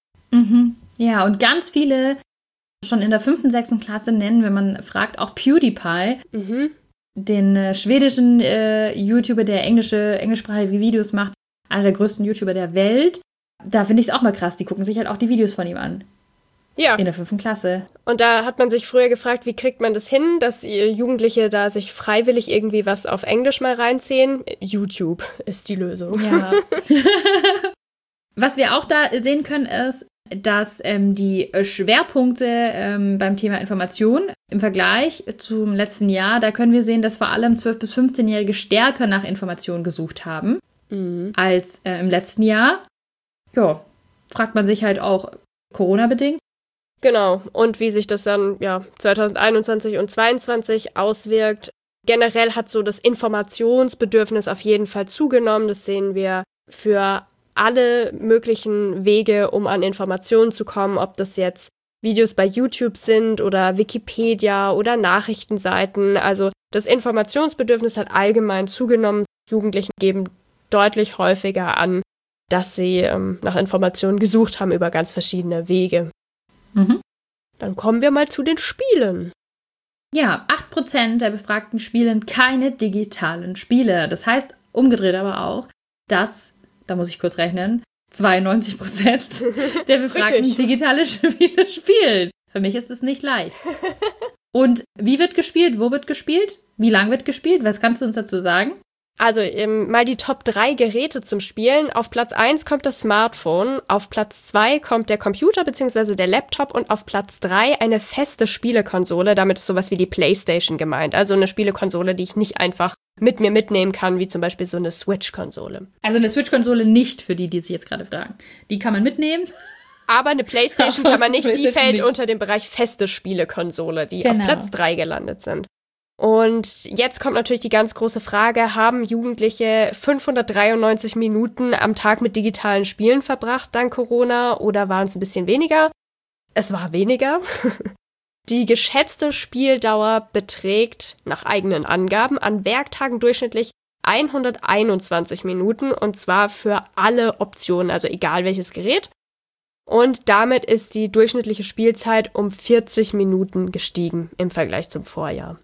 Mhm. Ja, und ganz viele schon in der fünften, sechsten Klasse nennen, wenn man fragt, auch PewDiePie, mhm. den äh, schwedischen äh, YouTuber, der englische, englischsprachige Videos macht, einer der größten YouTuber der Welt. Da finde ich es auch mal krass, die gucken sich halt auch die Videos von ihm an. Ja. In der fünften Klasse. Und da hat man sich früher gefragt, wie kriegt man das hin, dass Jugendliche da sich freiwillig irgendwie was auf Englisch mal reinziehen? YouTube ist die Lösung. Ja. Was wir auch da sehen können, ist, dass ähm, die Schwerpunkte ähm, beim Thema Information im Vergleich zum letzten Jahr, da können wir sehen, dass vor allem zwölf- bis fünfzehnjährige stärker nach Informationen gesucht haben mhm. als äh, im letzten Jahr. Ja, fragt man sich halt auch Corona-bedingt. Genau, und wie sich das dann ja zwanzig einundzwanzig und zweiundzwanzig auswirkt. Generell hat so das Informationsbedürfnis auf jeden Fall zugenommen. Das sehen wir für alle möglichen Wege, um an Informationen zu kommen, ob das jetzt Videos bei YouTube sind oder Wikipedia oder Nachrichtenseiten. Also das Informationsbedürfnis hat allgemein zugenommen. Jugendlichen geben deutlich häufiger an, dass sie ähm, nach Informationen gesucht haben über ganz verschiedene Wege. Mhm. Dann kommen wir mal zu den Spielen. Ja, acht Prozent der Befragten spielen keine digitalen Spiele. Das heißt, umgedreht aber auch, dass, da muss ich kurz rechnen, zweiundneunzig Prozent der Befragten digitale Spiele spielen. Für mich ist es nicht leicht. Und wie wird gespielt? Wo wird gespielt? Wie lang wird gespielt? Was kannst du uns dazu sagen? Also ähm, mal die Top drei Geräte zum Spielen. Auf Platz eins kommt das Smartphone, auf Platz zwei kommt der Computer bzw. der Laptop und auf Platz drei eine feste Spielekonsole. Damit ist sowas wie die PlayStation gemeint. Also eine Spielekonsole, die ich nicht einfach mit mir mitnehmen kann, wie zum Beispiel so eine Switch-Konsole. Also eine Switch-Konsole nicht, für die, die sich jetzt gerade fragen. Die kann man mitnehmen. Aber eine PlayStation kann man nicht. Die fällt nicht. unter den Bereich feste Spielekonsole, die genau. auf Platz drei gelandet sind. Und jetzt kommt natürlich die ganz große Frage, haben Jugendliche fünfhundertdreiundneunzig Minuten am Tag mit digitalen Spielen verbracht dank Corona oder waren es ein bisschen weniger? Es war weniger. Die geschätzte Spieldauer beträgt nach eigenen Angaben an Werktagen durchschnittlich hunderteinundzwanzig Minuten und zwar für alle Optionen, also egal welches Gerät. Und damit ist die durchschnittliche Spielzeit um vierzig Minuten gestiegen im Vergleich zum Vorjahr.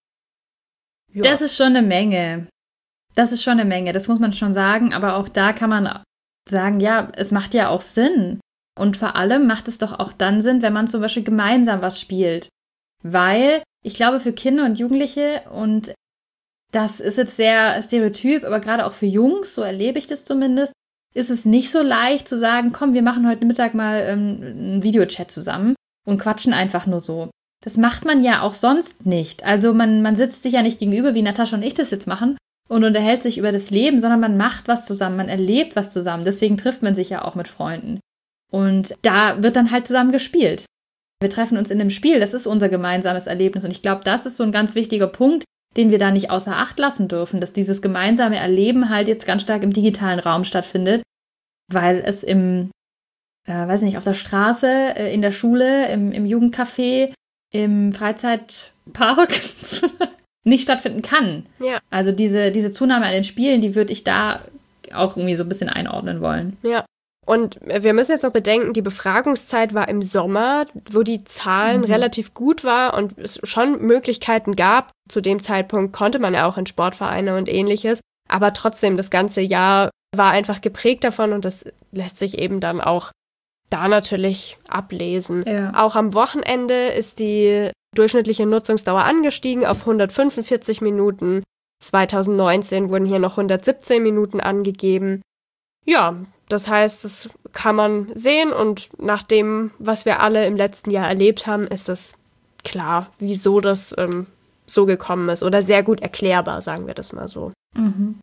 Ja. Das ist schon eine Menge. Das ist schon eine Menge, das muss man schon sagen. Aber auch da kann man sagen, ja, es macht ja auch Sinn. Und vor allem macht es doch auch dann Sinn, wenn man zum Beispiel gemeinsam was spielt. Weil ich glaube, für Kinder und Jugendliche, und das ist jetzt sehr stereotyp, aber gerade auch für Jungs, so erlebe ich das zumindest, ist es nicht so leicht zu sagen, komm, wir machen heute Mittag mal ähm, einen Videochat zusammen und quatschen einfach nur so. Das macht man ja auch sonst nicht. Also man, man sitzt sich ja nicht gegenüber, wie Natascha und ich das jetzt machen, und unterhält sich über das Leben, sondern man macht was zusammen, man erlebt was zusammen. Deswegen trifft man sich ja auch mit Freunden. Und da wird dann halt zusammen gespielt. Wir treffen uns in einem Spiel, das ist unser gemeinsames Erlebnis. Und ich glaube, das ist so ein ganz wichtiger Punkt, den wir da nicht außer Acht lassen dürfen, dass dieses gemeinsame Erleben halt jetzt ganz stark im digitalen Raum stattfindet, weil es im, äh, weiß nicht, auf der Straße, äh, in der Schule, im, im Jugendcafé, im Freizeitpark nicht stattfinden kann. Ja. Also diese, diese Zunahme an den Spielen, die würde ich da auch irgendwie so ein bisschen einordnen wollen. Ja. Und wir müssen jetzt noch bedenken, die Befragungszeit war im Sommer, wo die Zahlen mhm. relativ gut war und es schon Möglichkeiten gab. Zu dem Zeitpunkt konnte man ja auch in Sportvereine und ähnliches. Aber trotzdem, das ganze Jahr war einfach geprägt davon und das lässt sich eben dann auch da natürlich ablesen. Ja. Auch am Wochenende ist die durchschnittliche Nutzungsdauer angestiegen auf hundertfünfundvierzig Minuten. zwanzig neunzehn wurden hier noch hundertsiebzehn Minuten angegeben. Ja, das heißt, das kann man sehen und nach dem, was wir alle im letzten Jahr erlebt haben, ist es klar, wieso das ähm, so gekommen ist oder sehr gut erklärbar, sagen wir das mal so. Mhm.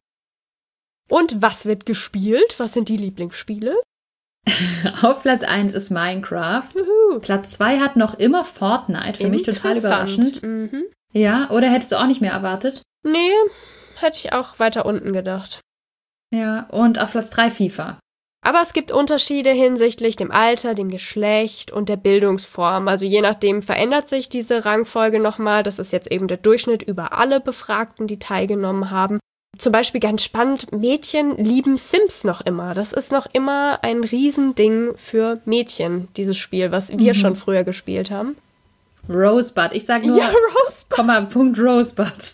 Und was wird gespielt? Was sind die Lieblingsspiele? Auf Platz eins ist Minecraft. Juhu. Platz zwei hat noch immer Fortnite. Für mich total überraschend. Mhm. Ja, oder hättest du auch nicht mehr erwartet? Nee, hätte ich auch weiter unten gedacht. Ja, und auf Platz drei FIFA. Aber es gibt Unterschiede hinsichtlich dem Alter, dem Geschlecht und der Bildungsform. Also je nachdem verändert sich diese Rangfolge nochmal. Das ist jetzt eben der Durchschnitt über alle Befragten, die teilgenommen haben. Zum Beispiel ganz spannend, Mädchen lieben Sims noch immer. Das ist noch immer ein Riesending für Mädchen, dieses Spiel, was wir mhm. schon früher gespielt haben. Rosebud. Ich sag nur, ja, Rosebud. Komma, Punkt Rosebud.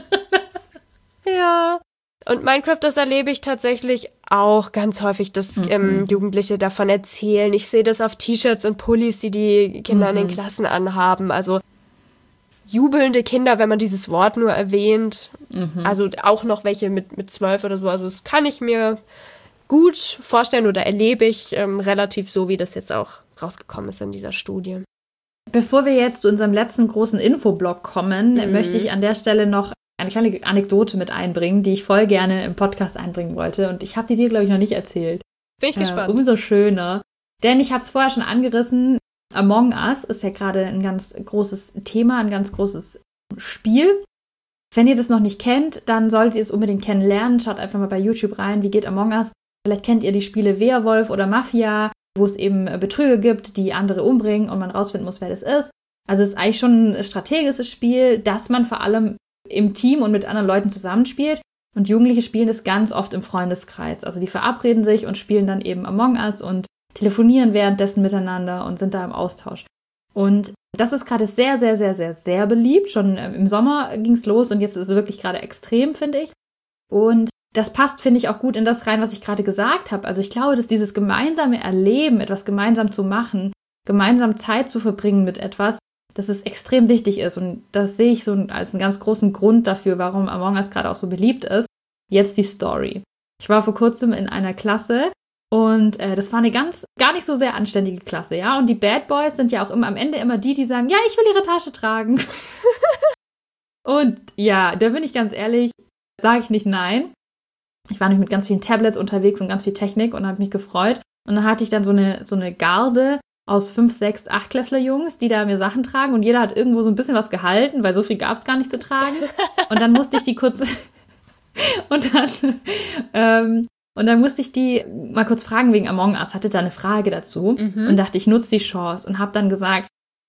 Ja. Und Minecraft, das erlebe ich tatsächlich auch ganz häufig, dass mhm. ähm, Jugendliche davon erzählen. Ich sehe das auf T-Shirts und Pullis, die die Kinder mhm. in den Klassen anhaben. Also jubelnde Kinder, wenn man dieses Wort nur erwähnt. Mhm. Also auch noch welche mit, mit zwölf oder so. Also das kann ich mir gut vorstellen oder erlebe ich ähm, relativ so, wie das jetzt auch rausgekommen ist in dieser Studie. Bevor wir jetzt zu unserem letzten großen Infoblock kommen, mhm. möchte ich an der Stelle noch eine kleine Anekdote mit einbringen, die ich voll gerne im Podcast einbringen wollte. Und ich habe die dir, glaube ich, noch nicht erzählt. Bin ich äh, gespannt. Umso schöner. Denn ich habe es vorher schon angerissen. Among Us ist ja gerade ein ganz großes Thema, ein ganz großes Spiel. Wenn ihr das noch nicht kennt, dann solltet ihr es unbedingt kennenlernen. Schaut einfach mal bei YouTube rein, wie geht Among Us. Vielleicht kennt ihr die Spiele Werwolf oder Mafia, wo es eben Betrüger gibt, die andere umbringen und man rausfinden muss, wer das ist. Also es ist eigentlich schon ein strategisches Spiel, das man vor allem im Team und mit anderen Leuten zusammenspielt. Und Jugendliche spielen das ganz oft im Freundeskreis. Also die verabreden sich und spielen dann eben Among Us und telefonieren währenddessen miteinander und sind da im Austausch. Und das ist gerade sehr, sehr, sehr, sehr, sehr beliebt. Schon im Sommer ging es los und jetzt ist es wirklich gerade extrem, finde ich. Und das passt, finde ich, auch gut in das rein, was ich gerade gesagt habe. Also ich glaube, dass dieses gemeinsame Erleben, etwas gemeinsam zu machen, gemeinsam Zeit zu verbringen mit etwas, dass es extrem wichtig ist. Und das sehe ich so als einen ganz großen Grund dafür, warum Among Us gerade auch so beliebt ist. Jetzt die Story. Ich war vor kurzem in einer Klasse und äh, das war eine ganz, gar nicht so sehr anständige Klasse, ja. Und die Bad Boys sind ja auch immer am Ende immer die, die sagen, ja, ich will ihre Tasche tragen. Und ja, da bin ich ganz ehrlich, sage ich nicht nein. Ich war nämlich mit ganz vielen Tablets unterwegs und ganz viel Technik und habe mich gefreut. Und dann hatte ich dann so eine, so eine Garde aus fünf, sechs, achtklässler-Jungs, die da mir Sachen tragen und jeder hat irgendwo so ein bisschen was gehalten, weil so viel gab es gar nicht zu tragen. Und dann musste ich die kurz und dann ähm, und dann musste ich die mal kurz fragen wegen Among Us, hatte da eine Frage dazu mhm. und dachte, ich nutze die Chance und habe dann gesagt,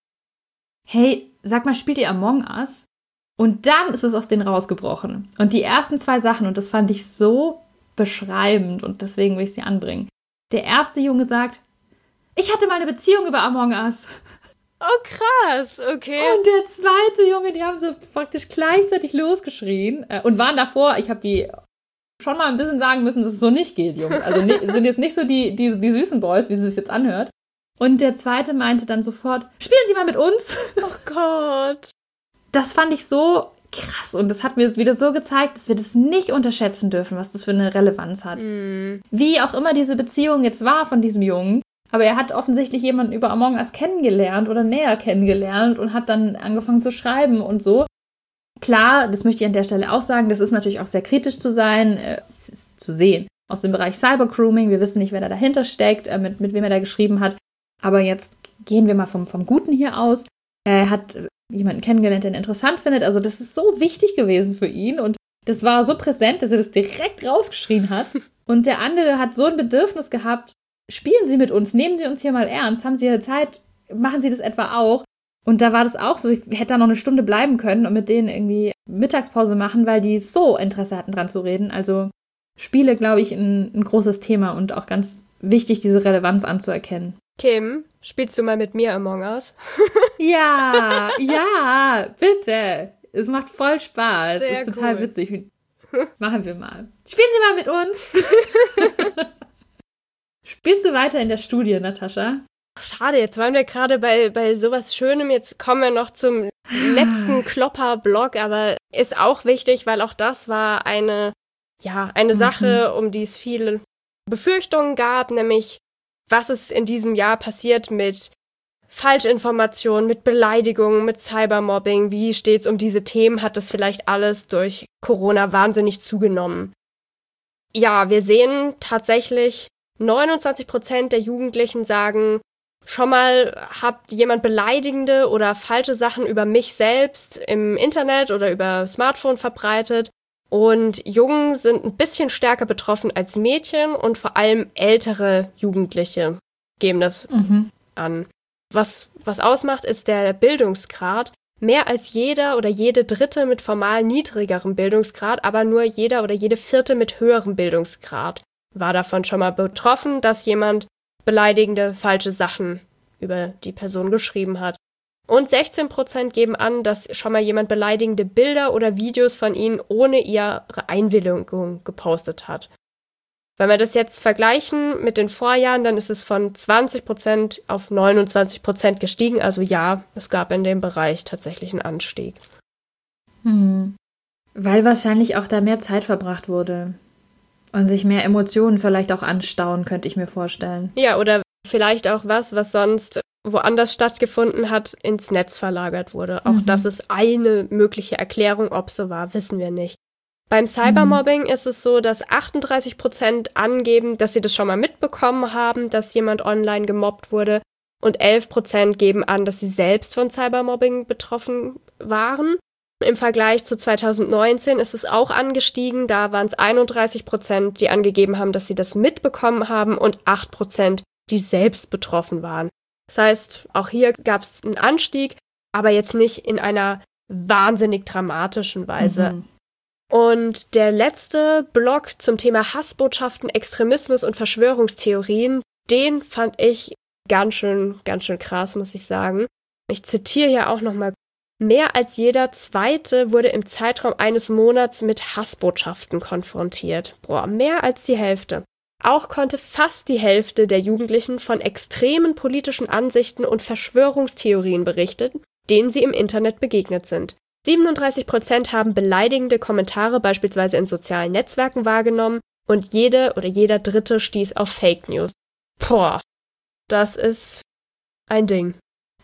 hey, sag mal, spielt ihr Among Us? Und dann ist es aus denen rausgebrochen. Und die ersten zwei Sachen, und das fand ich so beschreibend und deswegen will ich sie anbringen. Der erste Junge sagt, ich hatte mal eine Beziehung über Among Us. Oh, krass, okay. Und der zweite Junge, die haben so praktisch gleichzeitig losgeschrien äh, und waren davor, ich habe die schon mal ein bisschen sagen müssen, dass es so nicht geht, Jungs. Also ne, sind jetzt nicht so die, die, die süßen Boys, wie sie es jetzt anhört. Und der zweite meinte dann sofort, spielen Sie mal mit uns. Oh Gott. Das fand ich so krass und das hat mir wieder so gezeigt, dass wir das nicht unterschätzen dürfen, was das für eine Relevanz hat. Mm. Wie auch immer diese Beziehung jetzt war von diesem Jungen, aber er hat offensichtlich jemanden über Among Us kennengelernt oder näher kennengelernt und hat dann angefangen zu schreiben und so. Klar, das möchte ich an der Stelle auch sagen, das ist natürlich auch sehr kritisch zu sein, äh, zu sehen. Aus dem Bereich Cybergrooming, wir wissen nicht, wer da dahinter steckt, äh, mit, mit wem er da geschrieben hat. Aber jetzt gehen wir mal vom, vom Guten hier aus. Er hat jemanden kennengelernt, den er interessant findet. Also das ist so wichtig gewesen für ihn und das war so präsent, dass er das direkt rausgeschrien hat. Und der andere hat so ein Bedürfnis gehabt, spielen Sie mit uns, nehmen Sie uns hier mal ernst, haben Sie Ihre Zeit, machen Sie das etwa auch. Und da war das auch so, ich hätte da noch eine Stunde bleiben können und mit denen irgendwie Mittagspause machen, weil die so Interesse hatten, dran zu reden. Also Spiele, glaube ich, ein, ein großes Thema und auch ganz wichtig, diese Relevanz anzuerkennen. Kim, spielst du mal mit mir Among Us? Ja, ja, bitte. Es macht voll Spaß. Sehr das ist total cool. witzig. Machen wir mal. Spielen Sie mal mit uns. Spielst du weiter in der Studie, Natascha? Schade, jetzt waren wir gerade bei, bei sowas Schönem. Jetzt kommen wir noch zum letzten Klopper-Block, aber ist auch wichtig, weil auch das war eine, ja, eine mhm. Sache, um die es viele Befürchtungen gab, nämlich was ist in diesem Jahr passiert mit Falschinformationen, mit Beleidigungen, mit Cybermobbing, wie steht's um diese Themen, hat das vielleicht alles durch Corona wahnsinnig zugenommen. Ja, wir sehen tatsächlich, neunundzwanzig Prozent der Jugendlichen sagen, schon mal habt jemand beleidigende oder falsche Sachen über mich selbst im Internet oder über Smartphone verbreitet. Und Jungen sind ein bisschen stärker betroffen als Mädchen und vor allem ältere Jugendliche geben das mhm. an. Was, was ausmacht, ist der Bildungsgrad. Mehr als jeder oder jede Dritte mit formal niedrigerem Bildungsgrad, aber nur jeder oder jede Vierte mit höherem Bildungsgrad war davon schon mal betroffen, dass jemand beleidigende, falsche Sachen über die Person geschrieben hat. Und sechzehn Prozent geben an, dass schon mal jemand beleidigende Bilder oder Videos von ihnen ohne ihre Einwilligung gepostet hat. Wenn wir das jetzt vergleichen mit den Vorjahren, dann ist es von zwanzig Prozent auf neunundzwanzig Prozent gestiegen. Also ja, es gab in dem Bereich tatsächlich einen Anstieg. Hm. Weil wahrscheinlich auch da mehr Zeit verbracht wurde. Und sich mehr Emotionen vielleicht auch anstauen, könnte ich mir vorstellen. Ja, oder vielleicht auch was, was sonst woanders stattgefunden hat, ins Netz verlagert wurde. Auch mhm. das ist eine mögliche Erklärung, ob so war, wissen wir nicht. Beim Cybermobbing mhm. ist es so, dass achtunddreißig Prozent angeben, dass sie das schon mal mitbekommen haben, dass jemand online gemobbt wurde. Und elf Prozent geben an, dass sie selbst von Cybermobbing betroffen waren. Im Vergleich zu zweitausendneunzehn ist es auch angestiegen. Da waren es einunddreißig Prozent, die angegeben haben, dass sie das mitbekommen haben und acht Prozent, die selbst betroffen waren. Das heißt, auch hier gab es einen Anstieg, aber jetzt nicht in einer wahnsinnig dramatischen Weise. Mhm. Und der letzte Block zum Thema Hassbotschaften, Extremismus und Verschwörungstheorien, den fand ich ganz schön, ganz schön krass, muss ich sagen. Ich zitiere hier auch nochmal: Mehr als jeder Zweite wurde im Zeitraum eines Monats mit Hassbotschaften konfrontiert. Boah, mehr als die Hälfte. Auch konnte fast die Hälfte der Jugendlichen von extremen politischen Ansichten und Verschwörungstheorien berichten, denen sie im Internet begegnet sind. siebenunddreißig Prozent haben beleidigende Kommentare beispielsweise in sozialen Netzwerken wahrgenommen und jede oder jeder Dritte stieß auf Fake News. Boah, das ist ein Ding.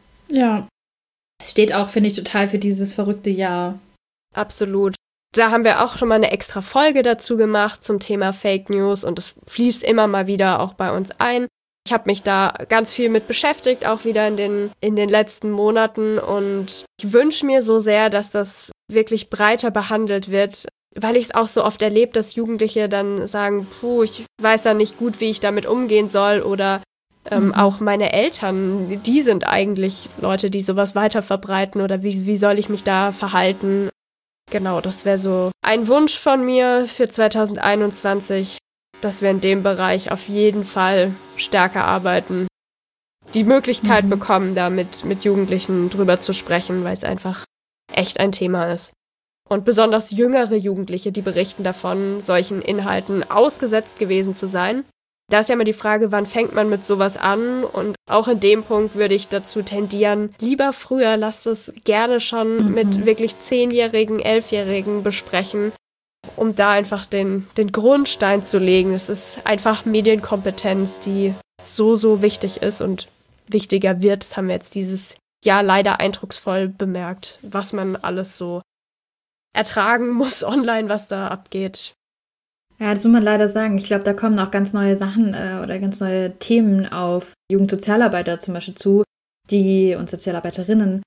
Ja. Es steht auch, finde ich, total für dieses verrückte Jahr. Absolut. Da haben wir auch schon mal eine extra Folge dazu gemacht zum Thema Fake News und es fließt immer mal wieder auch bei uns ein. Ich habe mich da ganz viel mit beschäftigt, auch wieder in den, in den letzten Monaten, und ich wünsche mir so sehr, dass das wirklich breiter behandelt wird, weil ich es auch so oft erlebe, dass Jugendliche dann sagen, puh, ich weiß ja nicht gut, wie ich damit umgehen soll, oder ähm, mhm. auch meine Eltern, die sind eigentlich Leute, die sowas weiter verbreiten, oder wie, wie soll ich mich da verhalten? Genau, das wäre so ein Wunsch von mir für zwanzig einundzwanzig, dass wir in dem Bereich auf jeden Fall stärker arbeiten, die Möglichkeit mhm. bekommen, da mit, mit Jugendlichen drüber zu sprechen, weil es einfach echt ein Thema ist. Und besonders jüngere Jugendliche, die berichten davon, solchen Inhalten ausgesetzt gewesen zu sein. Da ist ja immer die Frage, wann fängt man mit sowas an? Und auch in dem Punkt würde ich dazu tendieren, lieber früher, lasst es gerne schon mhm. mit wirklich Zehnjährigen, Elfjährigen besprechen, um da einfach den, den Grundstein zu legen. Es ist einfach Medienkompetenz, die so, so wichtig ist und wichtiger wird. Das haben wir jetzt dieses Jahr leider eindrucksvoll bemerkt, was man alles so ertragen muss online, was da abgeht. Ja, das muss man leider sagen. Ich glaube, da kommen auch ganz neue Sachen äh, oder ganz neue Themen auf Jugendsozialarbeiter zum Beispiel zu, die und Sozialarbeiterinnen,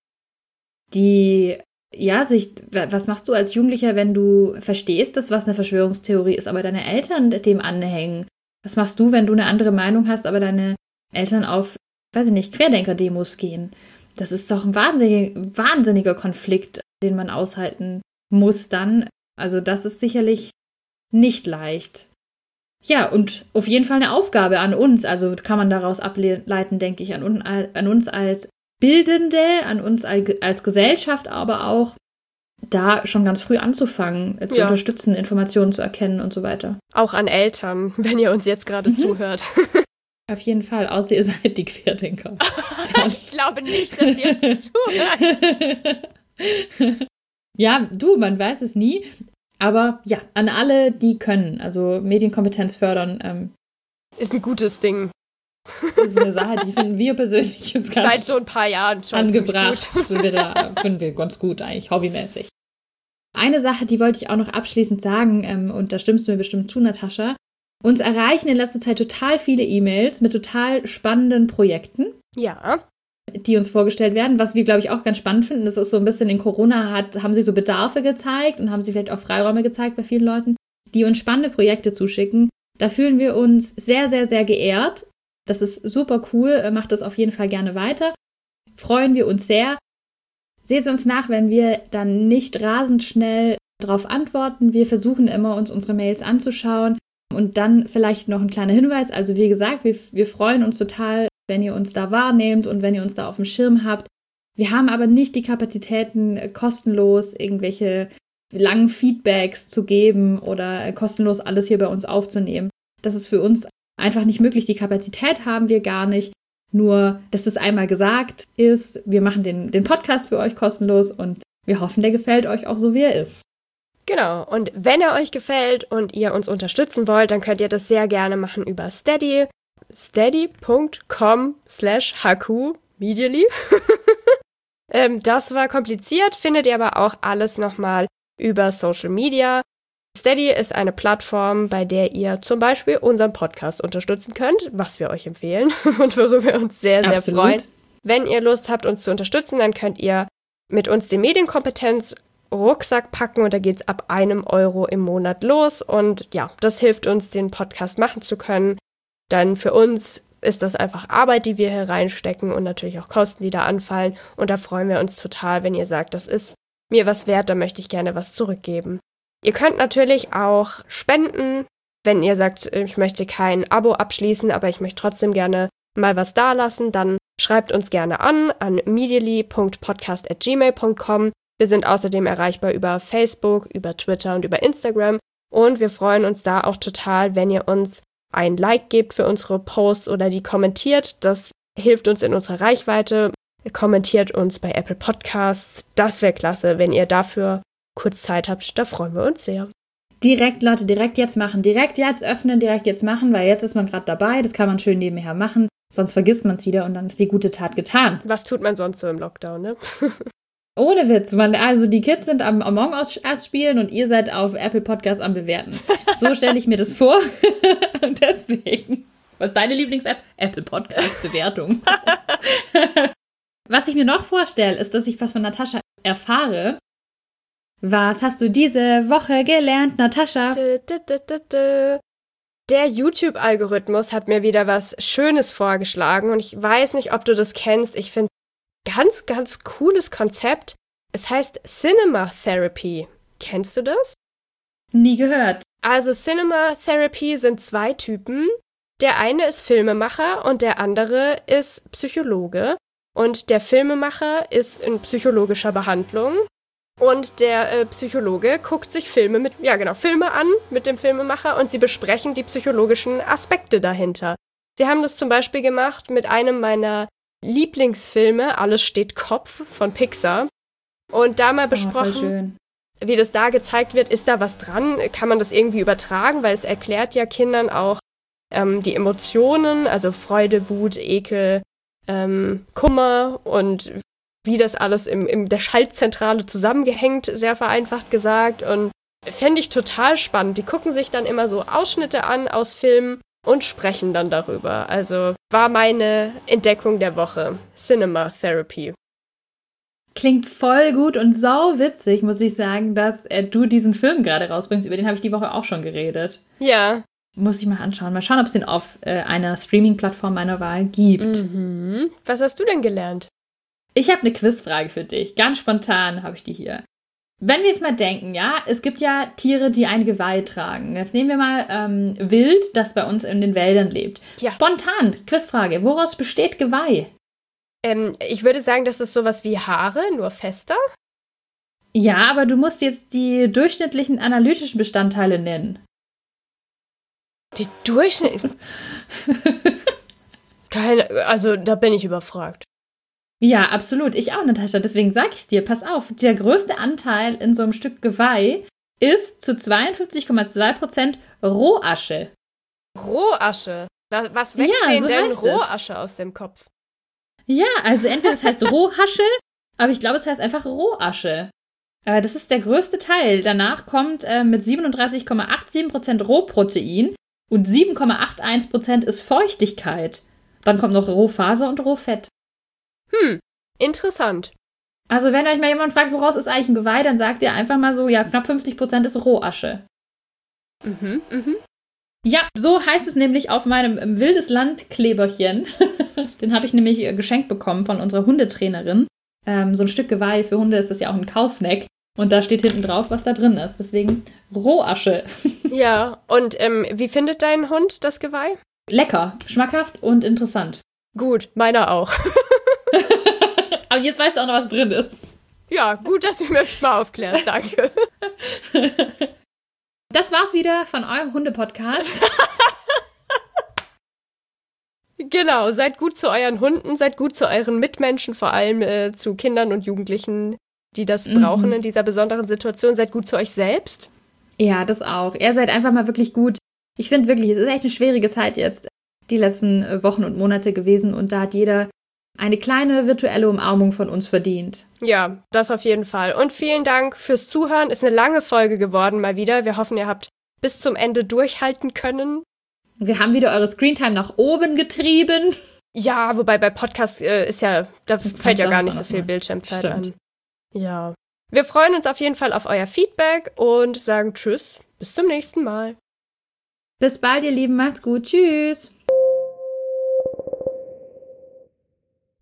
die, ja, sich, was machst du als Jugendlicher, wenn du verstehst, dass was eine Verschwörungstheorie ist, aber deine Eltern dem anhängen? Was machst du, wenn du eine andere Meinung hast, aber deine Eltern auf, weiß ich nicht, Querdenker-Demos gehen? Das ist doch ein wahnsinnig, wahnsinniger Konflikt, den man aushalten muss dann. Also das ist sicherlich nicht leicht. Ja, und auf jeden Fall eine Aufgabe an uns, also kann man daraus ableiten, denke ich, an, an uns als Bildende, an uns als Gesellschaft, aber auch da schon ganz früh anzufangen, zu ja. unterstützen, Informationen zu erkennen und so weiter. Auch an Eltern, wenn ihr uns jetzt gerade mhm. zuhört. Auf jeden Fall, außer ihr seid die Querdenker. Ich glaube nicht, dass ihr uns zuhört. Ja, du, man weiß es nie. Aber ja, an alle, die können, also Medienkompetenz fördern. Ähm, ist ein gutes Ding. Ist eine Sache, die finden wir persönlich ist ganz seit so ein paar Jahren schon angebracht. Finden wir, da, finden wir ganz gut eigentlich, hobbymäßig. Eine Sache, die wollte ich auch noch abschließend sagen, ähm, und da stimmst du mir bestimmt zu, Natascha. Uns erreichen in letzter Zeit total viele E-Mails mit total spannenden Projekten. Ja. Die uns vorgestellt werden, was wir, glaube ich, auch ganz spannend finden. Das ist so ein bisschen in Corona, hat, haben sie so Bedarfe gezeigt und haben sie vielleicht auch Freiräume gezeigt bei vielen Leuten, die uns spannende Projekte zuschicken. Da fühlen wir uns sehr, sehr, sehr geehrt. Das ist super cool. Macht das auf jeden Fall gerne weiter. Freuen wir uns sehr. Seht uns nach, wenn wir dann nicht rasend schnell darauf antworten. Wir versuchen immer, uns unsere Mails anzuschauen. Und dann vielleicht noch ein kleiner Hinweis. Also wie gesagt, wir, wir freuen uns total, wenn ihr uns da wahrnehmt und wenn ihr uns da auf dem Schirm habt. Wir haben aber nicht die Kapazitäten, kostenlos irgendwelche langen Feedbacks zu geben oder kostenlos alles hier bei uns aufzunehmen. Das ist für uns einfach nicht möglich. Die Kapazität haben wir gar nicht. Nur, dass es einmal gesagt ist, wir machen den, den Podcast für euch kostenlos und wir hoffen, der gefällt euch auch so, wie er ist. Genau, und wenn er euch gefällt und ihr uns unterstützen wollt, dann könnt ihr das sehr gerne machen über Steady. steady.com slash hq medially. ähm, das war kompliziert, findet ihr aber auch alles nochmal über Social Media. Steady ist eine Plattform, bei der ihr zum Beispiel unseren Podcast unterstützen könnt, was wir euch empfehlen und worüber wir uns sehr, sehr Absolut. freuen. Wenn ihr Lust habt, uns zu unterstützen, dann könnt ihr mit uns den Medienkompetenz-Rucksack packen und da geht es ab einem Euro im Monat los und ja, das hilft uns, den Podcast machen zu können. Dann für uns ist das einfach Arbeit, die wir hier reinstecken und natürlich auch Kosten, die da anfallen. Und da freuen wir uns total, wenn ihr sagt, das ist mir was wert, da möchte ich gerne was zurückgeben. Ihr könnt natürlich auch spenden, wenn ihr sagt, ich möchte kein Abo abschließen, aber ich möchte trotzdem gerne mal was dalassen, dann schreibt uns gerne an an medially punkt podcast at gmail punkt com. Wir sind außerdem erreichbar über Facebook, über Twitter und über Instagram. Und wir freuen uns da auch total, wenn ihr uns ein Like gebt für unsere Posts oder die kommentiert. Das hilft uns in unserer Reichweite. Ihr kommentiert uns bei Apple Podcasts. Das wäre klasse, wenn ihr dafür kurz Zeit habt. Da freuen wir uns sehr. Direkt, Leute, direkt jetzt machen. Direkt jetzt öffnen, direkt jetzt machen, weil jetzt ist man gerade dabei. Das kann man schön nebenher machen. Sonst vergisst man es wieder und dann ist die gute Tat getan. Was tut man sonst so im Lockdown, ne? Ohne Witz, man, also die Kids sind am Among Us spielen und ihr seid auf Apple Podcast am Bewerten. So stelle ich mir das vor. Und deswegen, was ist deine Lieblings-App? Apple Podcast Bewertung. Was ich mir noch vorstelle, ist, dass ich was von Natascha erfahre. Was hast du diese Woche gelernt, Natascha? Dö, dö, dö, dö, dö. Der YouTube-Algorithmus hat mir wieder was Schönes vorgeschlagen und ich weiß nicht, ob du das kennst. Ich finde ganz, ganz cooles Konzept. Es heißt Cinema Therapy. Kennst du das? Nie gehört. Also Cinema Therapy sind zwei Typen. Der eine ist Filmemacher und der andere ist Psychologe. Und der Filmemacher ist in psychologischer Behandlung. Und der äh, Psychologe guckt sich Filme mit, ja genau, Filme an mit dem Filmemacher und sie besprechen die psychologischen Aspekte dahinter. Sie haben das zum Beispiel gemacht mit einem meiner Lieblingsfilme, Alles steht Kopf von Pixar. Und da mal besprochen, oh, wie das da gezeigt wird, ist da was dran? Kann man das irgendwie übertragen? Weil es erklärt ja Kindern auch ähm, die Emotionen, also Freude, Wut, Ekel, ähm, Kummer und wie das alles im, in der Schaltzentrale zusammengehängt, sehr vereinfacht gesagt. Und fände ich total spannend. Die gucken sich dann immer so Ausschnitte an aus Filmen und sprechen dann darüber. Also war meine Entdeckung der Woche. Cinema Therapy. Klingt voll gut und sau witzig, muss ich sagen, dass äh, du diesen Film gerade rausbringst. Über den habe ich die Woche auch schon geredet. Ja. Muss ich mal anschauen. Mal schauen, ob es den auf äh, einer Streaming-Plattform meiner Wahl gibt. Mhm. Was hast du denn gelernt? Ich habe eine Quizfrage für dich. Ganz spontan habe ich die hier. Wenn wir jetzt mal denken, ja, es gibt ja Tiere, die ein Geweih tragen. Jetzt nehmen wir mal ähm, Wild, das bei uns in den Wäldern lebt. Ja. Spontan, Quizfrage. Woraus besteht Geweih? Ähm, ich würde sagen, das ist sowas wie Haare, nur fester. Ja, aber du musst jetzt die durchschnittlichen analytischen Bestandteile nennen. Die durchschnittlichen? Keine, also da bin ich überfragt. Ja, absolut. Ich auch, Natascha. Deswegen sag ich's dir. Pass auf, der größte Anteil in so einem Stück Geweih ist zu zweiundfünfzig Komma zwei Prozent Rohasche. Rohasche? Was, was wächst ja, denen so denn heißt Rohasche es. aus dem Kopf? Ja, also entweder es heißt Rohasche, aber ich glaube, es heißt einfach Rohasche. Äh, das ist der größte Teil. Danach kommt äh, mit siebenunddreißig Komma siebenundachtzig Prozent Rohprotein und sieben Komma einundachtzig Prozent ist Feuchtigkeit. Dann kommt noch Rohfaser und Rohfett. Hm, interessant. Also wenn euch mal jemand fragt, woraus ist eigentlich ein Geweih, dann sagt ihr einfach mal so, ja, knapp fünfzig Prozent ist Rohasche. Mhm, mhm. Ja, so heißt es nämlich auf meinem Wildes Land Kleberchen. Den habe ich nämlich geschenkt bekommen von unserer Hundetrainerin. Ähm, so ein Stück Geweih, für Hunde ist das ja auch ein Kausnack. Und da steht hinten drauf, was da drin ist. Deswegen Rohasche. Ja, und ähm, wie findet dein Hund das Geweih? Lecker, schmackhaft und interessant. Gut, meiner auch. Aber jetzt weißt du auch noch, was drin ist. Ja, gut, dass du mich mal aufklärst, danke. Das war's wieder von eurem Hunde-Podcast. Genau, seid gut zu euren Hunden, seid gut zu euren Mitmenschen, vor allem äh, zu Kindern und Jugendlichen, die das mhm. brauchen in dieser besonderen Situation. Seid gut zu euch selbst. Ja, das auch. Ihr seid einfach mal wirklich gut. Ich finde wirklich, es ist echt eine schwierige Zeit jetzt, die letzten Wochen und Monate gewesen. Und da hat jeder eine kleine virtuelle Umarmung von uns verdient. Ja, das auf jeden Fall. Und vielen Dank fürs Zuhören. Ist eine lange Folge geworden mal wieder. Wir hoffen, ihr habt bis zum Ende durchhalten können. Wir haben wieder eure Screentime nach oben getrieben. Ja, wobei bei Podcasts äh, ist ja, da fällt ja gar nicht so viel mal. Bildschirmzeit Stimmt. an. Ja. Wir freuen uns auf jeden Fall auf euer Feedback und sagen Tschüss, bis zum nächsten Mal. Bis bald, ihr Lieben. Macht's gut. Tschüss.